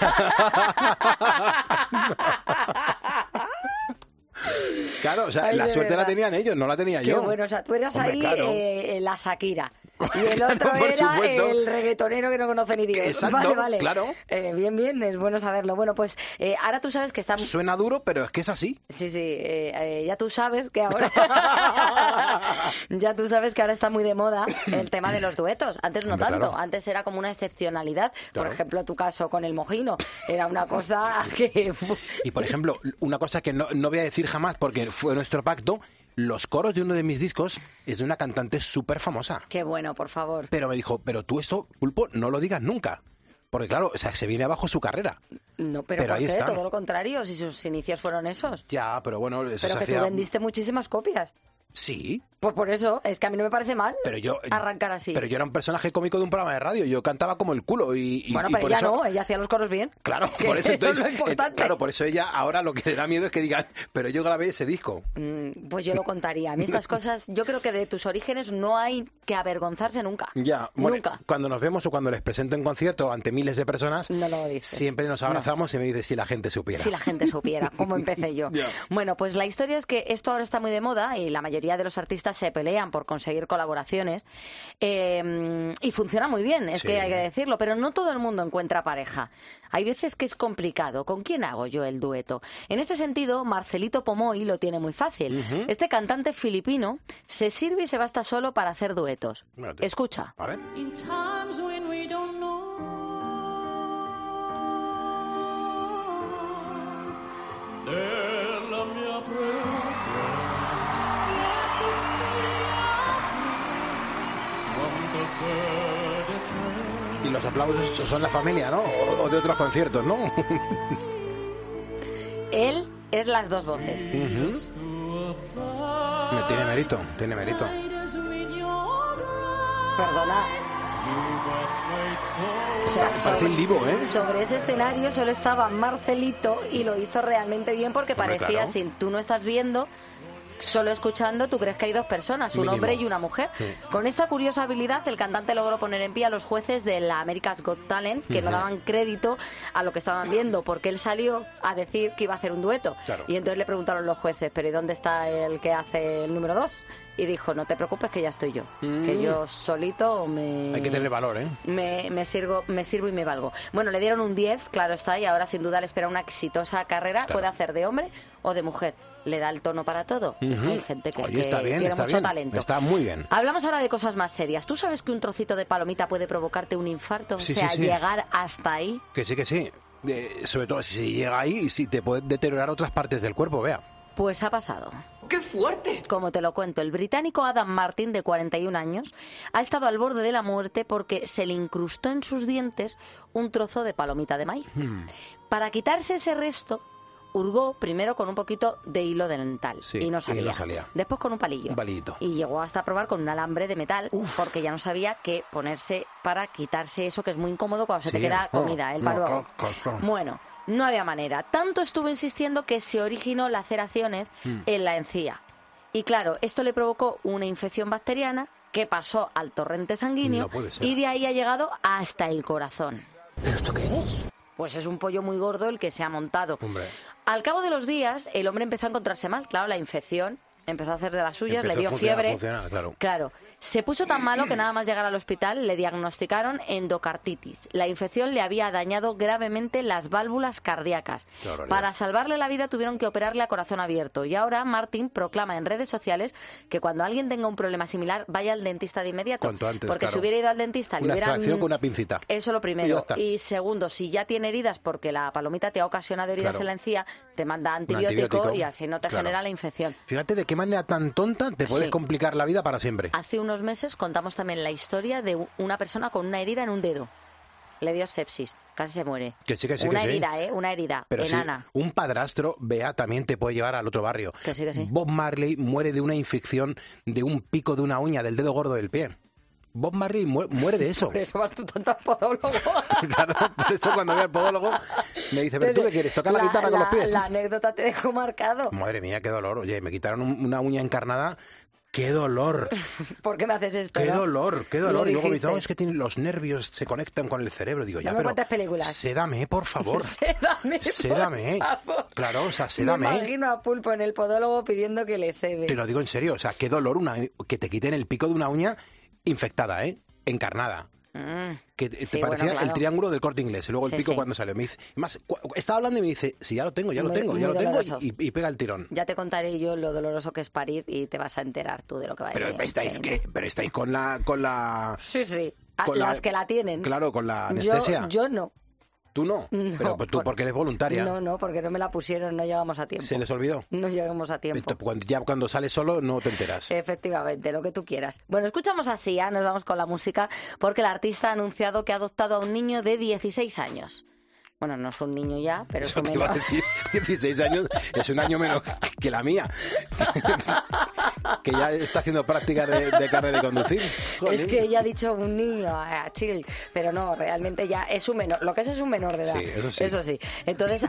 Claro, o sea, la suerte la tenían ellos, no la tenía yo. Qué bueno, o sea, tú eras ahí claro. La Shakira. Y el otro era el reggaetonero que no conoce ni Dios. Exacto, vale. Claro. Bien, es bueno saberlo. Bueno, pues ahora tú sabes que está... Suena duro, pero es que es así. Sí, ya tú sabes que ahora... ya tú sabes que ahora está muy de moda el tema de los duetos. Antes no tanto, claro. Antes era como una excepcionalidad. Claro. Por ejemplo, tu caso con el Mojino. Era una cosa que... Y por ejemplo, una cosa que no voy a decir jamás porque fue nuestro pacto... Los coros de uno de mis discos es de una cantante súper famosa. Qué bueno, por favor. Pero me dijo, pero tú esto, Pulpo, no lo digas nunca. Porque claro, o sea, se viene abajo su carrera. No, pero ahí ¿por qué? está. Todo lo contrario, si sus inicios fueron esos. Ya, pero bueno, eso pero que tú vendiste muchísimas copias. Sí. Pues por eso, es que a mí no me parece mal arrancar así. Pero yo era un personaje cómico de un programa de radio, yo cantaba como el culo bueno, pero por ella eso... no, ella hacía los coros bien. Claro, por eso entonces, es lo importante. Claro, por eso ella ahora lo que le da miedo es que digan, pero yo grabé ese disco. Pues yo lo contaría. A mí estas cosas, yo creo que de tus orígenes no hay que avergonzarse nunca. Ya, bueno, nunca. Cuando nos vemos o cuando les presento en concierto ante miles de personas, no lo dices. Siempre nos abrazamos y me dices si la gente supiera. Si la gente supiera, cómo empecé yo. Ya. Bueno, pues la historia es que esto ahora está muy de moda y la mayoría de los artistas se pelean por conseguir colaboraciones y funciona muy bien, es que hay que decirlo, pero no todo el mundo encuentra pareja. Hay veces que es complicado. ¿Con quién hago yo el dueto? En este sentido, Marcelito Pomoy lo tiene muy fácil. Este cantante filipino se sirve y se basta solo para hacer duetos. Escucha. A ver. In times when we don't know Y los aplausos son la familia, ¿no? O de otros conciertos, ¿no? Él es las dos voces. Tiene mérito, tiene mérito. Perdona. O sea, parece el Divo, ¿eh? Sobre ese escenario solo estaba Marcelito y lo hizo realmente bien porque parecía, claro. Si tú no estás viendo, solo escuchando, tú crees que hay dos personas, un Mínimo. hombre y una mujer. Sí. Con esta curiosa habilidad, el cantante logró poner en pie a los jueces de la America's Got Talent, que no daban crédito a lo que estaban viendo, porque él salió a decir que iba a hacer un dueto. Claro. Y entonces le preguntaron los jueces, ¿pero y dónde está el que hace el número 2? Y dijo, no te preocupes que ya estoy yo. Que yo solito me... Hay que tener valor, ¿eh? Me sirvo y me valgo. Bueno, le dieron un 10, claro está, y ahora sin duda le espera una exitosa carrera. Claro. Puede hacer de hombre o de mujer. Le da el tono para todo. Hay gente que, está bien, tiene está mucho bien. talento. Está muy bien. Hablamos ahora de cosas más serias. ¿Tú sabes que un trocito de palomita puede provocarte un infarto? Sí, llegar hasta ahí. Que sí. Sobre todo si llega ahí y si te puede deteriorar otras partes del cuerpo, vea. Pues ha pasado. ¡Qué fuerte! Como te lo cuento, el británico Adam Martin, de 41 años, ha estado al borde de la muerte porque se le incrustó en sus dientes un trozo de palomita de maíz. Para quitarse ese resto, hurgó primero con un poquito de hilo dental y no salía. Después con un palillo. Un palillito. Y llegó hasta probar con un alambre de metal porque ya no sabía qué ponerse para quitarse eso que es muy incómodo cuando se te queda comida, el para luego. Bueno, no había manera. Tanto estuvo insistiendo que se originó laceraciones en la encía. Y claro, esto le provocó una infección bacteriana que pasó al torrente sanguíneo y de ahí ha llegado hasta el corazón. ¿Pero esto qué es? Pues es un pollo muy gordo el que se ha montado. Hombre. Al cabo de los días, el hombre empezó a encontrarse mal. Claro, la infección empezó a hacer de las suyas, le dio fiebre. Claro. Se puso tan malo que nada más llegar al hospital le diagnosticaron endocarditis. La infección le había dañado gravemente las válvulas cardíacas. Para salvarle la vida tuvieron que operarle a corazón abierto. Y ahora Martin proclama en redes sociales que cuando alguien tenga un problema similar vaya al dentista de inmediato. Cuanto antes, porque si hubiera ido al dentista... Una extracción con una pincita. Eso lo primero. Y segundo, si ya tiene heridas porque la palomita te ha ocasionado heridas en la encía, te manda antibiótico y así no te genera la infección. Fíjate de qué manera tan tonta te puedes complicar la vida para siempre. Hace unos meses contamos también la historia de una persona con una herida en un dedo. Le dio sepsis, casi se muere. Que sí. Una herida, pero enana. Un padrastro, vea, también te puede llevar al otro barrio. Que sí. Bob Marley muere de una infección de un pico de una uña del dedo gordo del pie. Bob Marley muere de eso. Por eso vas tú tanto al podólogo. Claro, por eso cuando voy al podólogo me dice, ¿pero tú qué quieres? ¿Tocar la guitarra con los pies? La anécdota te dejó marcado. Madre mía, qué dolor. Oye, me quitaron una uña encarnada. ¡Qué dolor! ¿Por qué me haces esto? ¡Qué dolor! ¡Qué dolor! Y luego me dice, es que los nervios se conectan con el cerebro. Digo, ya, no pero... ¿Cuántas películas? Sédame, por favor. Sédame, por favor. Claro, o sea, sédame. Me imagino a Pulpo en el podólogo pidiendo que le sede. Te lo digo en serio, o sea, qué dolor que te quiten el pico de una uña infectada, encarnada. Que te parecía el triángulo del Corte Inglés y luego el pico cuando salió. Me dice, además, estaba hablando y me dice, sí, ya lo tengo y pega el tirón. Ya te contaré yo lo doloroso que es parir y te vas a enterar tú de lo que va a decir. Pero estáis con la... Sí. Las que la tienen. Claro, con la anestesia. Yo no. ¿Tú no? Pero tú porque eres voluntaria. No, porque no me la pusieron, no llegamos a tiempo. ¿Se les olvidó? No llegamos a tiempo. Ya cuando sales solo no te enteras. Efectivamente, lo que tú quieras. Bueno, escuchamos a Sia, nos vamos con la música, porque el artista ha anunciado que ha adoptado a un niño de 16 años. Bueno, no es un niño ya, pero eso es un menor. Te iba a decir, 16 años es un año menos que la mía. Que ya está haciendo prácticas de carne de conducir. Joder. Es que ella ha dicho un niño, chill, pero no, realmente ya es un menor. Lo que es un menor de edad. Sí, eso sí. Entonces,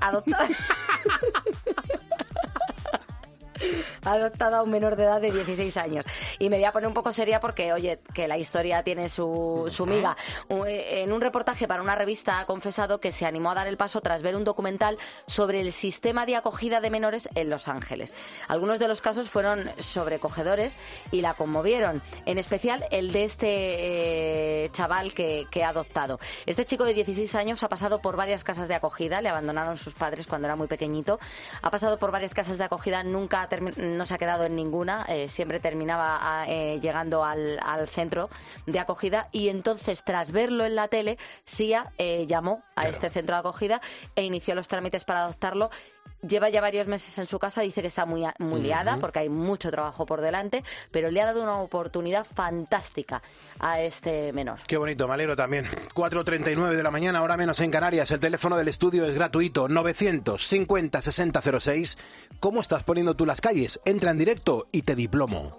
ha adoptado a un menor de edad de 16 años. Y me voy a poner un poco seria porque, oye, que la historia tiene su miga. En un reportaje para una revista ha confesado que se animó a dar el paso tras ver un documental sobre el sistema de acogida de menores en Los Ángeles. Algunos de los casos fueron sobrecogedores y la conmovieron, en especial el de este chaval que ha adoptado. Este chico de 16 años ha pasado por varias casas de acogida, le abandonaron sus padres cuando era muy pequeñito, ha pasado por varias casas de acogida, nunca no se ha quedado en ninguna, siempre terminaba llegando al centro de acogida y entonces tras verlo en la tele, Sia llamó a este centro de acogida e inició los trámites para adoptarlo lleva ya varios meses en su casa, dice que está muy liada porque hay mucho trabajo por delante, pero le ha dado una oportunidad fantástica a este menor. Qué bonito, me alegro también. 4:39 de la mañana, hora menos en Canarias. El teléfono del estudio es gratuito, 950 60 06. ¿Cómo estás poniendo tú las calles? Entra en directo y te diplomo.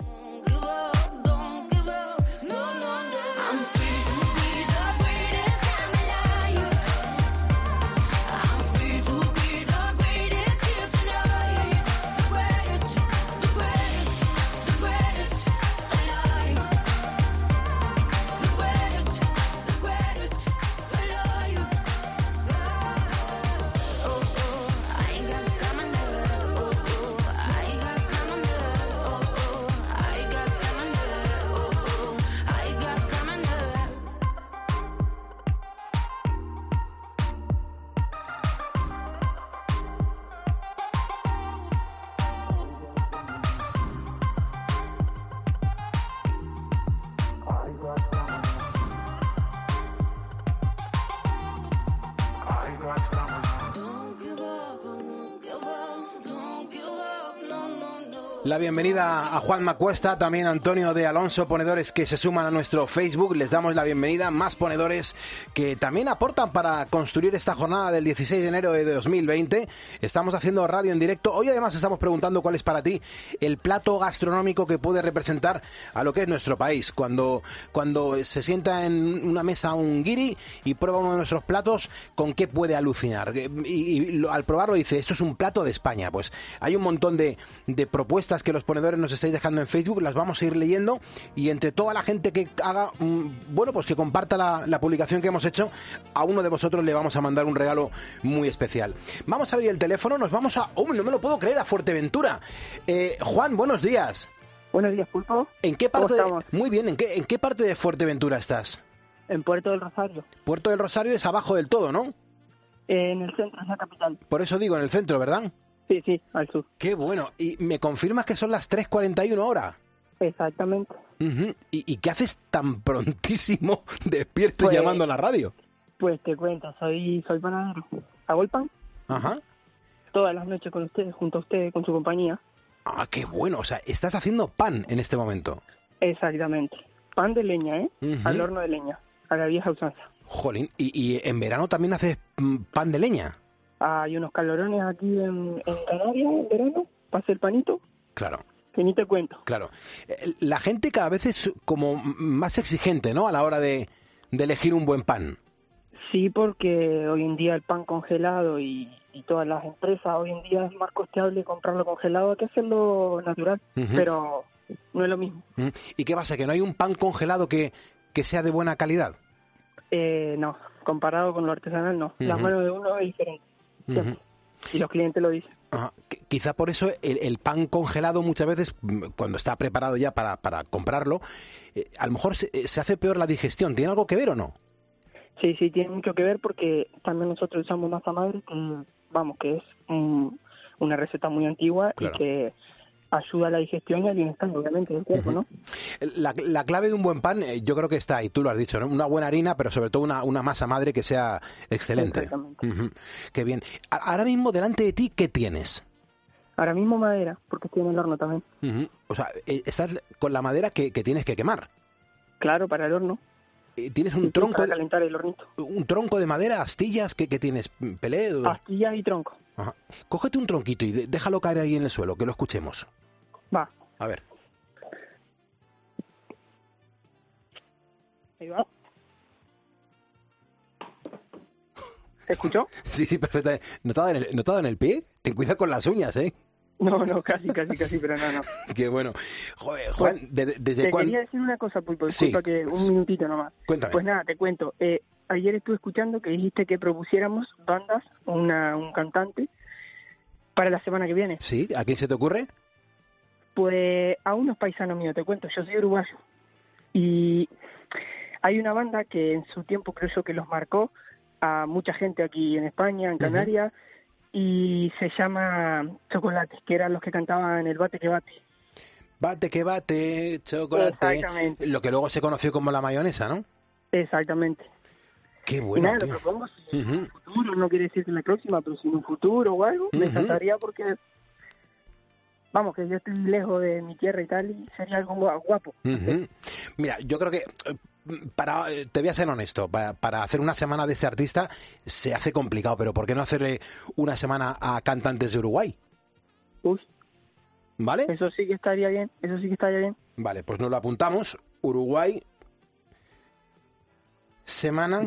La bienvenida a Juan Macuesta, también a Antonio de Alonso, ponedores que se suman a nuestro Facebook. Les damos la bienvenida, más ponedores que también aportan para construir esta jornada del 16 de enero de 2020. Estamos haciendo radio en directo. Hoy además estamos preguntando cuál es para ti el plato gastronómico que puede representar a lo que es nuestro país. Cuando se sienta en una mesa un guiri y prueba uno de nuestros platos, ¿con qué puede alucinar? Y al probarlo dice, esto es un plato de España. Pues hay un montón de propuestas que los ponedores nos estáis dejando en Facebook, las vamos a ir leyendo, y entre toda la gente que haga, bueno, pues que comparta la publicación que hemos hecho, a uno de vosotros le vamos a mandar un regalo muy especial. Vamos a abrir el teléfono, nos vamos a... ¡Oh, no me lo puedo creer! A Fuerteventura. Juan, buenos días. Buenos días, Pulpo. ¿En qué parte Muy bien, ¿en qué parte de Fuerteventura estás? En Puerto del Rosario. Puerto del Rosario es abajo del todo, ¿no? En el centro, en la capital. Por eso digo, en el centro, ¿verdad? Sí, al sur. Qué bueno. ¿Y me confirmas que son las 3:41 ahora? Exactamente. ¿Y qué haces tan prontísimo despierto y llamando a la radio? Pues te cuento, soy panadero. Hago el pan. Ajá. Todas las noches con ustedes, junto a ustedes, con su compañía. Ah, qué bueno. O sea, estás haciendo pan en este momento. Exactamente. Pan de leña, Al horno de leña, a la vieja usanza. Jolín, ¿y en verano también haces pan de leña? Hay unos calorones aquí en Canarias en verano, para hacer panito. Claro. Que ni te cuento. Claro. La gente cada vez es como más exigente, ¿no? A la hora de elegir un buen pan. Sí, porque hoy en día el pan congelado y todas las empresas, hoy en día es más costeable comprarlo congelado que hacerlo natural. Pero no es lo mismo. ¿Y qué pasa? ¿Que no hay un pan congelado que sea de buena calidad? No, comparado con lo artesanal no. La mano de uno es diferente. Y los clientes lo dicen. Quizá por eso el pan congelado muchas veces, cuando está preparado ya para comprarlo, a lo mejor se hace peor la digestión. ¿Tiene algo que ver o no? Sí, tiene mucho que ver porque también nosotros usamos masa madre, que es una receta muy antigua. Claro. Y que ayuda a la digestión y al bienestar, obviamente, del cuerpo, ¿no? La clave de un buen pan, yo creo que está ahí, tú lo has dicho, ¿no? Una buena harina, pero sobre todo una masa madre que sea excelente. Exactamente. Qué bien. Ahora mismo, delante de ti, ¿qué tienes? Ahora mismo madera, porque estoy en el horno también. O sea, estás con la madera que tienes que quemar. Claro, para el horno. ¿Tienes un tronco? Para calentar el hornito. ¿Un tronco de madera, astillas? ¿Qué tienes? ¿Pelé? Astillas y tronco. Ajá. Cógete un tronquito y déjalo caer ahí en el suelo, que lo escuchemos. Va. A ver. Ahí va. ¿Te escuchó? Sí, perfectamente. ¿Notado en el pie? Ten cuidado con las uñas, ¿eh? No, casi, pero no. Qué bueno. Joder, Juan, pues, ¿desde cuándo? Quería decir una cosa, Pulpo, disculpa que un minutito nomás. Cuéntame. Pues nada, te cuento. Ayer estuve escuchando que dijiste que propusiéramos bandas, un cantante, para la semana que viene. ¿Sí? ¿A quién se te ocurre? Pues a unos paisanos míos, te cuento. Yo soy uruguayo. Y hay una banda que en su tiempo creo yo que los marcó a mucha gente aquí en España, en Canarias, y se llama Chocolates, que eran los que cantaban el Bate que Bate. Bate que bate, chocolate. Exactamente. Lo que luego se conoció como la mayonesa, ¿no? Exactamente. Qué bueno, y nada, tío. lo propongo si en un futuro, no quiere decir que en la próxima, pero si en un futuro o algo, me encantaría porque, vamos, que yo estoy lejos de mi tierra y tal, y sería algo guapo. Mira, yo creo que, te voy a ser honesto, para hacer una semana de este artista se hace complicado, pero ¿por qué no hacerle una semana a cantantes de Uruguay? ¿Vale? Eso sí que estaría bien, Vale, pues nos lo apuntamos. Uruguay, semana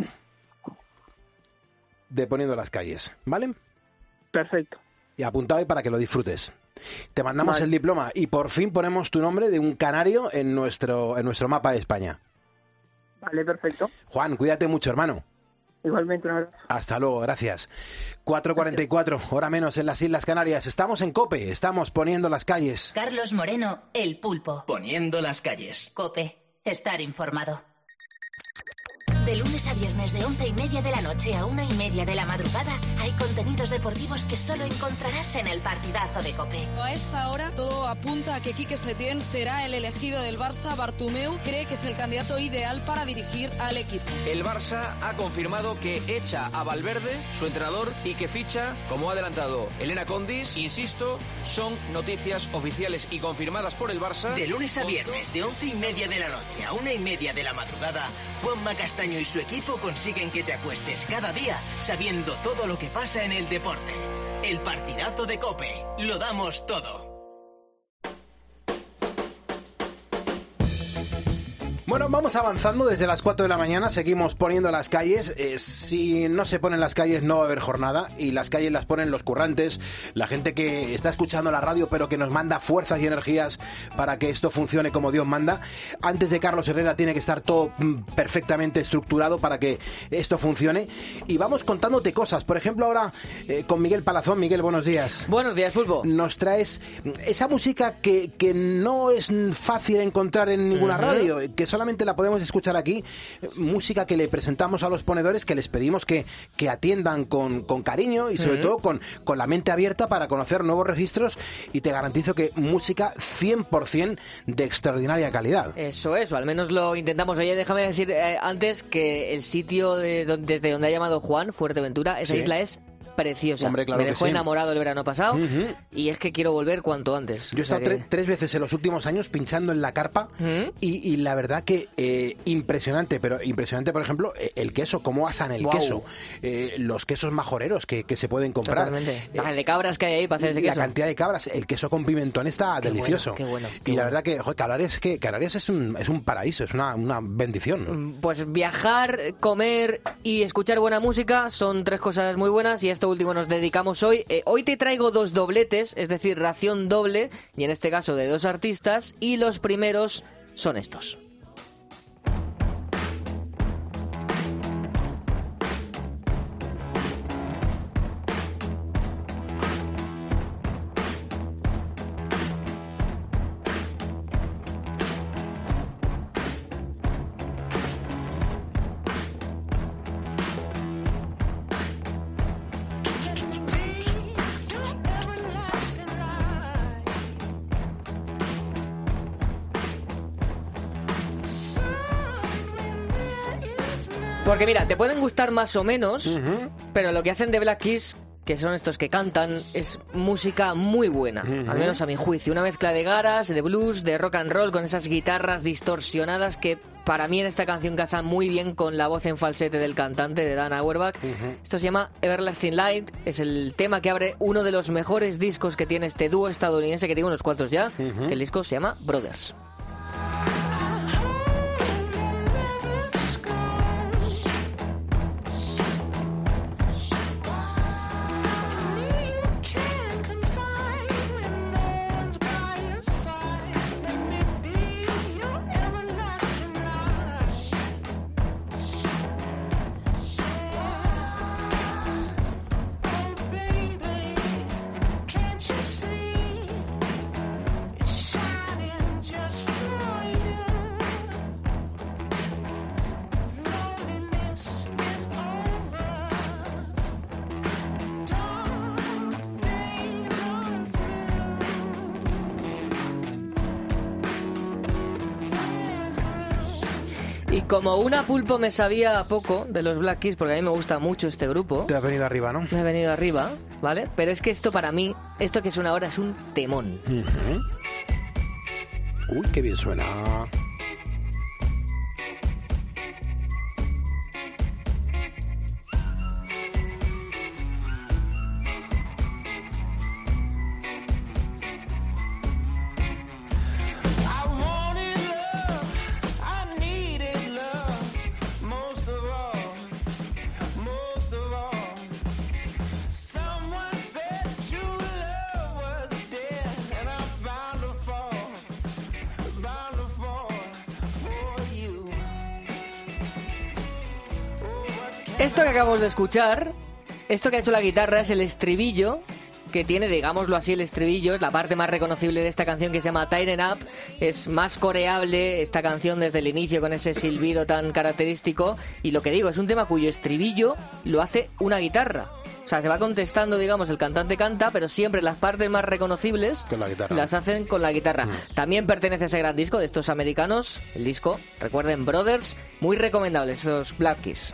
de Poniendo las Calles, ¿vale? Perfecto. Y apuntado ahí para que lo disfrutes. Te mandamos el diploma y por fin ponemos tu nombre de un canario en nuestro mapa de España. Vale, perfecto. Juan, cuídate mucho, hermano. Igualmente, un abrazo. Hasta luego, gracias. 4:44, hora menos en las Islas Canarias. Estamos en COPE, estamos Poniendo las Calles. Carlos Moreno, El Pulpo. Poniendo las Calles. COPE, estar informado. De lunes a viernes de 11:30 de la noche a 1:30 de la madrugada hay contenidos deportivos que solo encontrarás en el partidazo de COPE. A esta hora todo apunta a que Quique Setién será el elegido del Barça. Bartomeu cree que es el candidato ideal para dirigir al equipo. El Barça ha confirmado que echa a Valverde, su entrenador, y que ficha, como ha adelantado Elena Condis. Insisto, son noticias oficiales y confirmadas por el Barça. De lunes a viernes de 11:30 de la noche a 1:30 de la madrugada, Juanma Castaño y su equipo consiguen que te acuestes cada día sabiendo todo lo que pasa en el deporte. El partidazo de COPE. Lo damos todo. Bueno, vamos avanzando desde las 4 de la mañana, seguimos poniendo las calles. Si no se ponen las calles no va a haber jornada, y las calles las ponen los currantes, la gente que está escuchando la radio pero que nos manda fuerzas y energías para que esto funcione como Dios manda. Antes de Carlos Herrera tiene que estar todo perfectamente estructurado para que esto funcione, y vamos contándote cosas. Por ejemplo, ahora con Miguel Palazón. Miguel, buenos días. Buenos días, Pulpo. Nos traes esa música que no es fácil encontrar en ninguna radio, que solamente la podemos escuchar aquí, música que le presentamos a los ponedores, que les pedimos que atiendan con cariño y sobre todo con la mente abierta para conocer nuevos registros, y te garantizo que música 100% de extraordinaria calidad. Eso es, o al menos lo intentamos. Oye, déjame decir antes que el sitio desde donde ha llamado Juan, Fuerteventura, esa isla es preciosa. Hombre, claro, me dejó enamorado el verano pasado y es que quiero volver cuanto antes. Yo he estado tres veces en los últimos años pinchando en la carpa y la verdad que impresionante, pero impresionante, por ejemplo, el queso, cómo asan el queso, los quesos majoreros que se pueden comprar. Totalmente. La de cabras que hay ahí para hacer ese queso. La cantidad de cabras, el queso con pimentón está delicioso. Qué bueno. Y la verdad que, Canarias es un paraíso, es una bendición. Pues viajar, comer y escuchar buena música son tres cosas muy buenas, y esto último nos dedicamos hoy. Hoy te traigo dos dobletes, es decir, ración doble, y en este caso de dos artistas, y los primeros son estos. Porque mira, te pueden gustar más o menos, pero lo que hacen de Black Keys, que son estos que cantan, es música muy buena, al menos a mi juicio. Una mezcla de garage, de blues, de rock and roll, con esas guitarras distorsionadas que para mí en esta canción casan muy bien con la voz en falsete del cantante, de Dan Auerbach. Esto se llama Everlasting Light, es el tema que abre uno de los mejores discos que tiene este dúo estadounidense, que tiene unos cuantos ya, que el disco se llama Brothers. Just Y como una pulpo me sabía poco de los Black Keys, porque a mí me gusta mucho este grupo. Te has venido arriba, ¿no? Me he venido arriba, ¿vale? Pero es que esto para mí, esto que suena ahora es un temón. Uy, qué bien suena. Esto que acabamos de escuchar, esto que ha hecho la guitarra es el estribillo que tiene, digámoslo así, el estribillo, es la parte más reconocible de esta canción que se llama Tighten Up, es más coreable esta canción desde el inicio con ese silbido tan característico y lo que digo, es un tema cuyo estribillo lo hace una guitarra. O sea, se va contestando, digamos, el cantante canta, pero siempre las partes más reconocibles las hacen con la guitarra. También pertenece a ese gran disco de estos americanos, el disco, recuerden, Brothers, muy recomendable, esos Black Keys.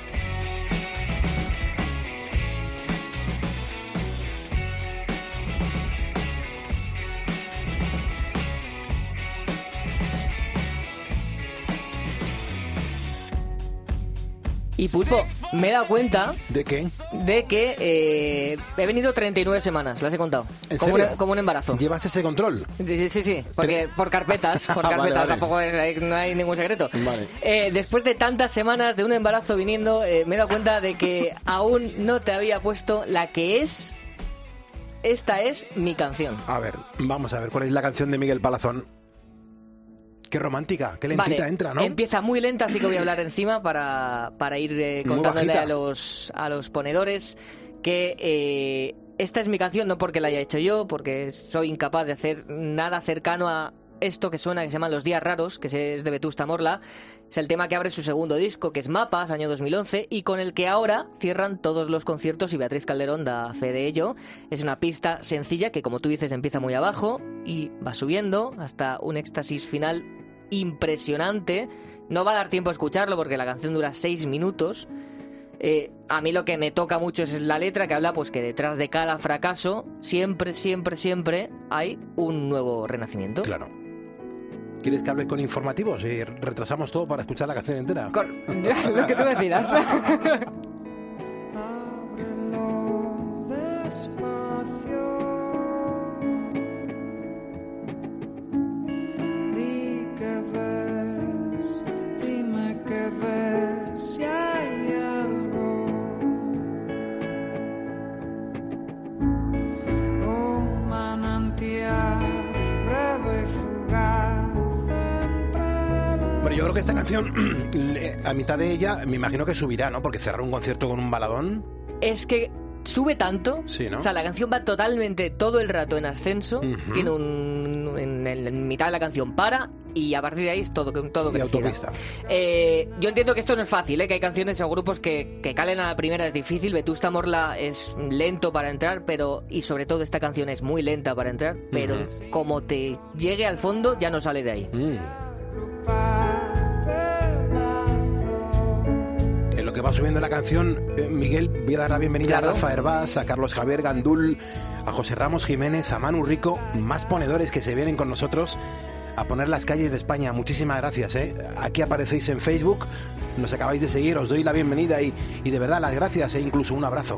Y Pulpo, me he dado cuenta... ¿De qué? De que he venido 39 semanas, las he contado. ¿En como serio? Como un embarazo. ¿Llevas ese control? Sí, porque por carpetas, Vale. tampoco no hay ningún secreto. Vale. Después de tantas semanas de un embarazo viniendo, me he dado cuenta de que aún no te había puesto la que es... Esta es mi canción. A ver, vamos a ver, ¿cuál es la canción de Miguel Palazón? Qué romántica, qué lentita entra, ¿no? Empieza muy lenta, así que voy a hablar encima para ir contándole a los ponedores que esta es mi canción, no porque la haya hecho yo, porque soy incapaz de hacer nada cercano a esto que suena, que se llama Los Días Raros, que es de Vetusta Morla. Es el tema que abre su segundo disco, que es Mapas, año 2011, y con el que ahora cierran todos los conciertos, y Beatriz Calderón da fe de ello. Es una pista sencilla que, como tú dices, empieza muy abajo y va subiendo hasta un éxtasis final impresionante. No va a dar tiempo a escucharlo porque la canción dura 6 minutos. A mí lo que me toca mucho es la letra, que habla pues que detrás de cada fracaso siempre hay un nuevo renacimiento. Claro. ¿Quieres que hable con informativos y retrasamos todo para escuchar la canción entera? Lo que tú decidas. Yo creo que esta canción, a mitad de ella, me imagino que subirá, ¿no? Porque cerrar un concierto con un baladón... Es que sube tanto, sí, ¿no? O sea, la canción va totalmente todo el rato en ascenso, tiene en mitad de la canción para, y a partir de ahí es todo crecida. Autopista. Yo entiendo que esto no es fácil, que hay canciones o grupos que calen a la primera, es difícil. Vetusta Morla es lento para entrar, y sobre todo esta canción es muy lenta para entrar, pero como te llegue al fondo ya no sale de ahí. En lo que va subiendo la canción, Miguel, voy a dar la bienvenida a Rafa Hervás, a Carlos Javier Gandul, a José Ramos Jiménez, a Manu Rico, más ponedores que se vienen con nosotros a poner las calles de España. Muchísimas gracias, ¿eh? Aquí aparecéis en Facebook, nos acabáis de seguir, os doy la bienvenida y de verdad las gracias e incluso un abrazo.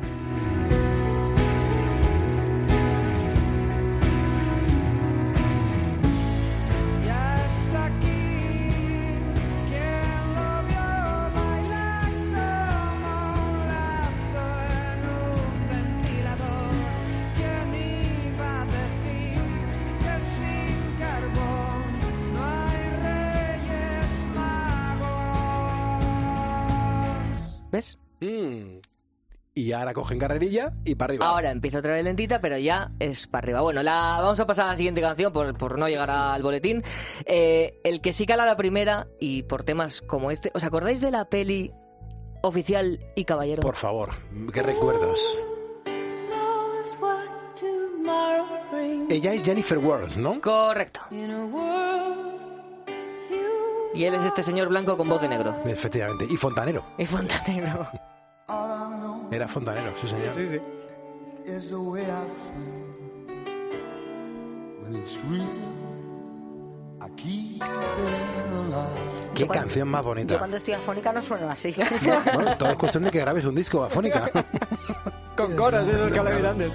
¿Ves? Y ahora cogen carrerilla y para arriba. Ahora empieza otra vez lentita, pero ya es para arriba. Bueno, vamos a pasar a la siguiente canción por no llegar al boletín. El que sí cala la primera, y por temas como este... ¿Os acordáis de la peli Oficial y Caballero? Por favor, qué recuerdos. Ella es Jennifer Worth, ¿no? Correcto. Y él es este señor blanco con voz de negro. Efectivamente. Y fontanero. Y fontanero. Era fontanero, sí, señor. Sí, sí. Qué canción más bonita. Yo cuando estoy afónica no sueno así. Bueno, todo es cuestión de que grabes un disco afónica. Con coros, esos que hablabais antes.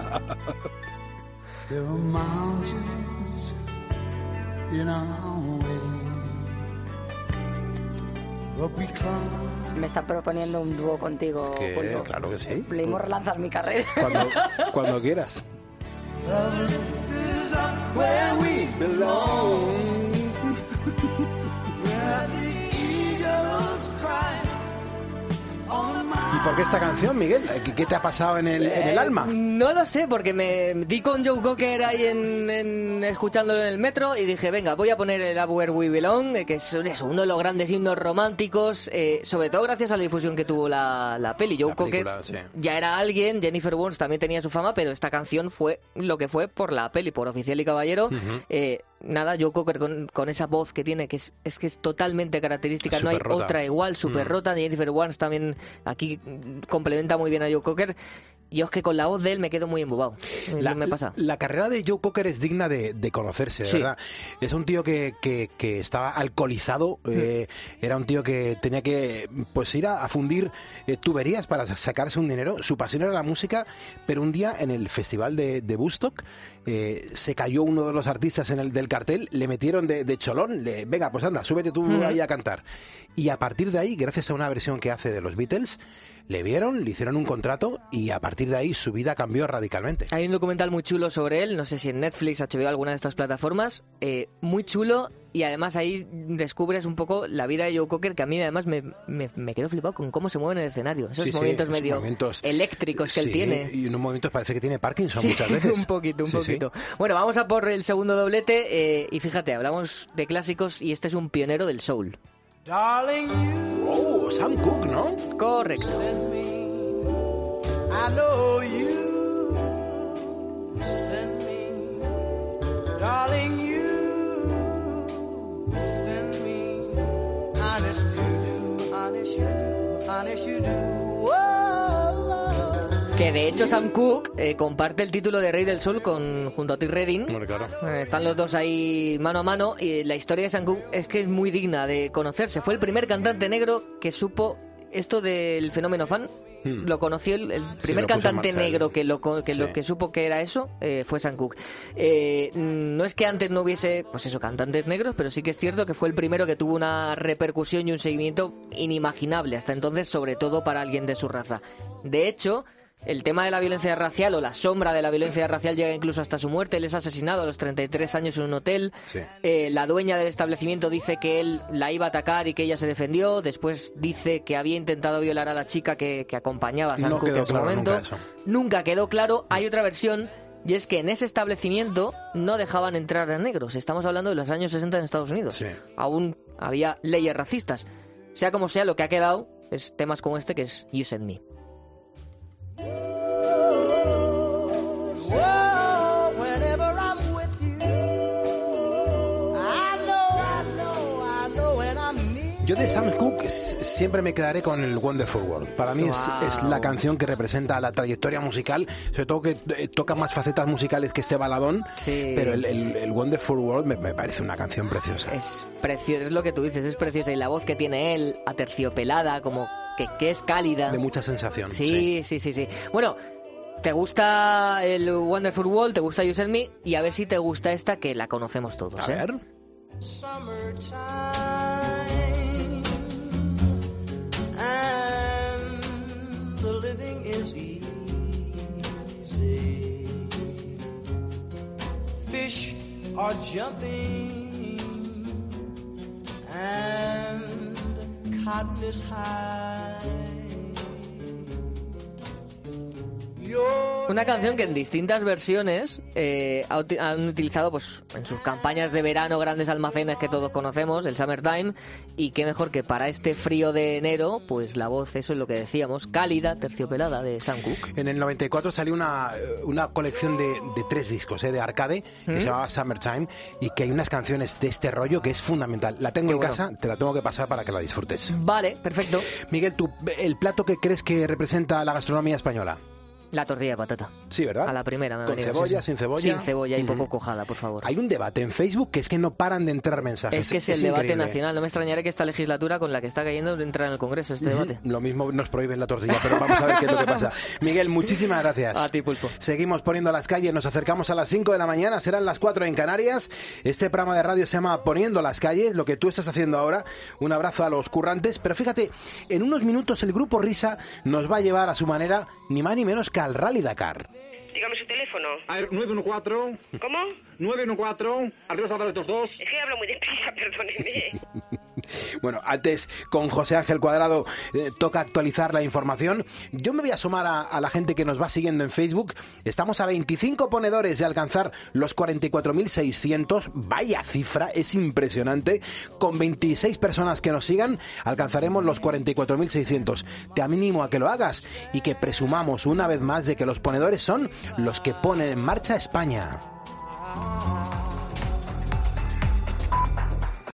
Me están proponiendo un dúo contigo, Pulpo. Claro que sí. Leímos relanzar mi carrera. Cuando quieras. ¿Y por qué esta canción, Miguel? ¿Qué te ha pasado en el alma? No lo sé, porque me di con Joe Cocker ahí escuchándolo en el metro y dije, venga, voy a poner el Up Where We Belong, que es uno de los grandes himnos románticos, sobre todo gracias a la difusión que tuvo la peli. Joe Cocker ya era alguien, Jennifer Warnes también tenía su fama, pero esta canción fue lo que fue por la peli, por Oficial y Caballero. Nada, Joe Cocker con esa voz que tiene, que es totalmente característica, no hay otra igual, súper rota. Jennifer Warnes también aquí complementa muy bien a Joe Cocker. Yo es que con la voz de él me quedo muy embobado. Me pasa. La carrera de Joe Cocker es digna de conocerse, de verdad. Es un tío que estaba alcoholizado, era un tío que tenía que pues ir a fundir tuberías para sacarse un dinero. Su pasión era la música, pero un día en el festival de Woodstock se cayó uno de los artistas del cartel, le metieron de cholón, venga, pues anda, súbete tú ahí a cantar. Y a partir de ahí, gracias a una versión que hace de los Beatles, le vieron, le hicieron un contrato y a partir de ahí su vida cambió radicalmente. Hay un documental muy chulo sobre él, no sé si en Netflix, HBO, alguna de estas plataformas, muy chulo, y además ahí descubres un poco la vida de Joe Cocker, que a mí además me quedo flipado con cómo se mueve en el escenario, esos movimientos medio eléctricos que él tiene. Y en un momento parece que tiene Parkinson muchas veces. un poquito. Bueno, vamos a por el segundo doblete, y fíjate, hablamos de clásicos y este es un pionero del soul. Oh, Sam Cooke, ¿no? Correcto. I know you send me, darling, you send me, honest you do, honest you do, honest you do. Que de hecho Sam Cooke comparte el título de Rey del Soul junto a Otis Redding. Bueno, claro. Están los dos ahí mano a mano y la historia de Sam Cooke es que es muy digna de conocerse. Fue el primer cantante negro que supo esto del fenómeno fan. Lo conoció el primer cantante negro que supo que era eso, fue Sam Cooke. No es que antes no hubiese, pues eso, cantantes negros, pero sí que es cierto que fue el primero que tuvo una repercusión y un seguimiento inimaginable hasta entonces, sobre todo para alguien de su raza. De hecho, el tema de la violencia racial o la sombra de la violencia racial llega incluso hasta su muerte. Él es asesinado a los 33 años en un hotel. La dueña del establecimiento dice que él la iba a atacar y que ella se defendió. Después dice que había intentado violar a la chica que acompañaba a Sam Cooke en ese momento. Nunca quedó claro. Hay otra versión, y es que en ese establecimiento no dejaban entrar a negros. Estamos hablando de los años 60 en Estados Unidos. Aún había leyes racistas. Sea como sea, lo que ha quedado es temas como este, que es You Send Me. Yo de Sam Cooke siempre me quedaré con el Wonderful World. Para mí es la canción que representa la trayectoria musical, sobre todo que toca más facetas musicales que este baladón, pero el Wonderful World me parece una canción preciosa. Es preciosa, es lo que tú dices, es preciosa, y la voz que tiene él, aterciopelada, como que es cálida. De mucha sensación. Sí. Bueno, ¿te gusta el Wonderful World? ¿Te gusta You Send Me? Y a ver si te gusta esta, que la conocemos todos. A ver. And the living is easy. Fish are jumping and cotton is high. You're Una canción que en distintas versiones han utilizado pues en sus campañas de verano grandes almacenes que todos conocemos, el Summertime, y qué mejor que para este frío de enero, pues la voz, eso es lo que decíamos, cálida, terciopelada de Sam Cooke. En el 94 salió una colección de 3 discos de arcade que se llamaba Summertime, y que hay unas canciones de este rollo que es fundamental. La tengo en casa, te la tengo que pasar para que la disfrutes. Vale, perfecto. Miguel, ¿el plato que crees que representa la gastronomía española? La tortilla de patata. Sí, ¿verdad? A la primera me ha venido. ¿Con cebolla, sin cebolla? Sin cebolla y poco cojada, por favor. Hay un debate en Facebook que es que no paran de entrar mensajes. Es que es el debate nacional. No me extrañaré que esta legislatura con la que está cayendo entra en el Congreso este debate. Lo mismo nos prohíben la tortilla, pero vamos a ver qué es lo que pasa. Miguel, muchísimas gracias. A ti, Pulpo. Seguimos poniendo las calles, nos acercamos a las 5 de la mañana, serán las 4 en Canarias. Este programa de radio se llama Poniendo las calles, lo que tú estás haciendo ahora. Un abrazo a los currantes, pero fíjate, en unos minutos el Grupo Risa nos va a llevar a su manera ni más ni menos que al Rally Dakar. Dígame su teléfono. A ver, 914. ¿Cómo? 914. Arriba está estos dos. Es que hablo muy deprisa, perdóneme. Bueno, antes con José Ángel Cuadrado toca actualizar la información. Yo me voy a asomar a la gente que nos va siguiendo en Facebook. Estamos a 25 ponedores de alcanzar los 44.600. Vaya cifra, es impresionante. Con 26 personas que nos sigan, alcanzaremos los 44.600. Te animo a que lo hagas y que presumamos una vez más de que los ponedores son los que ponen en marcha España.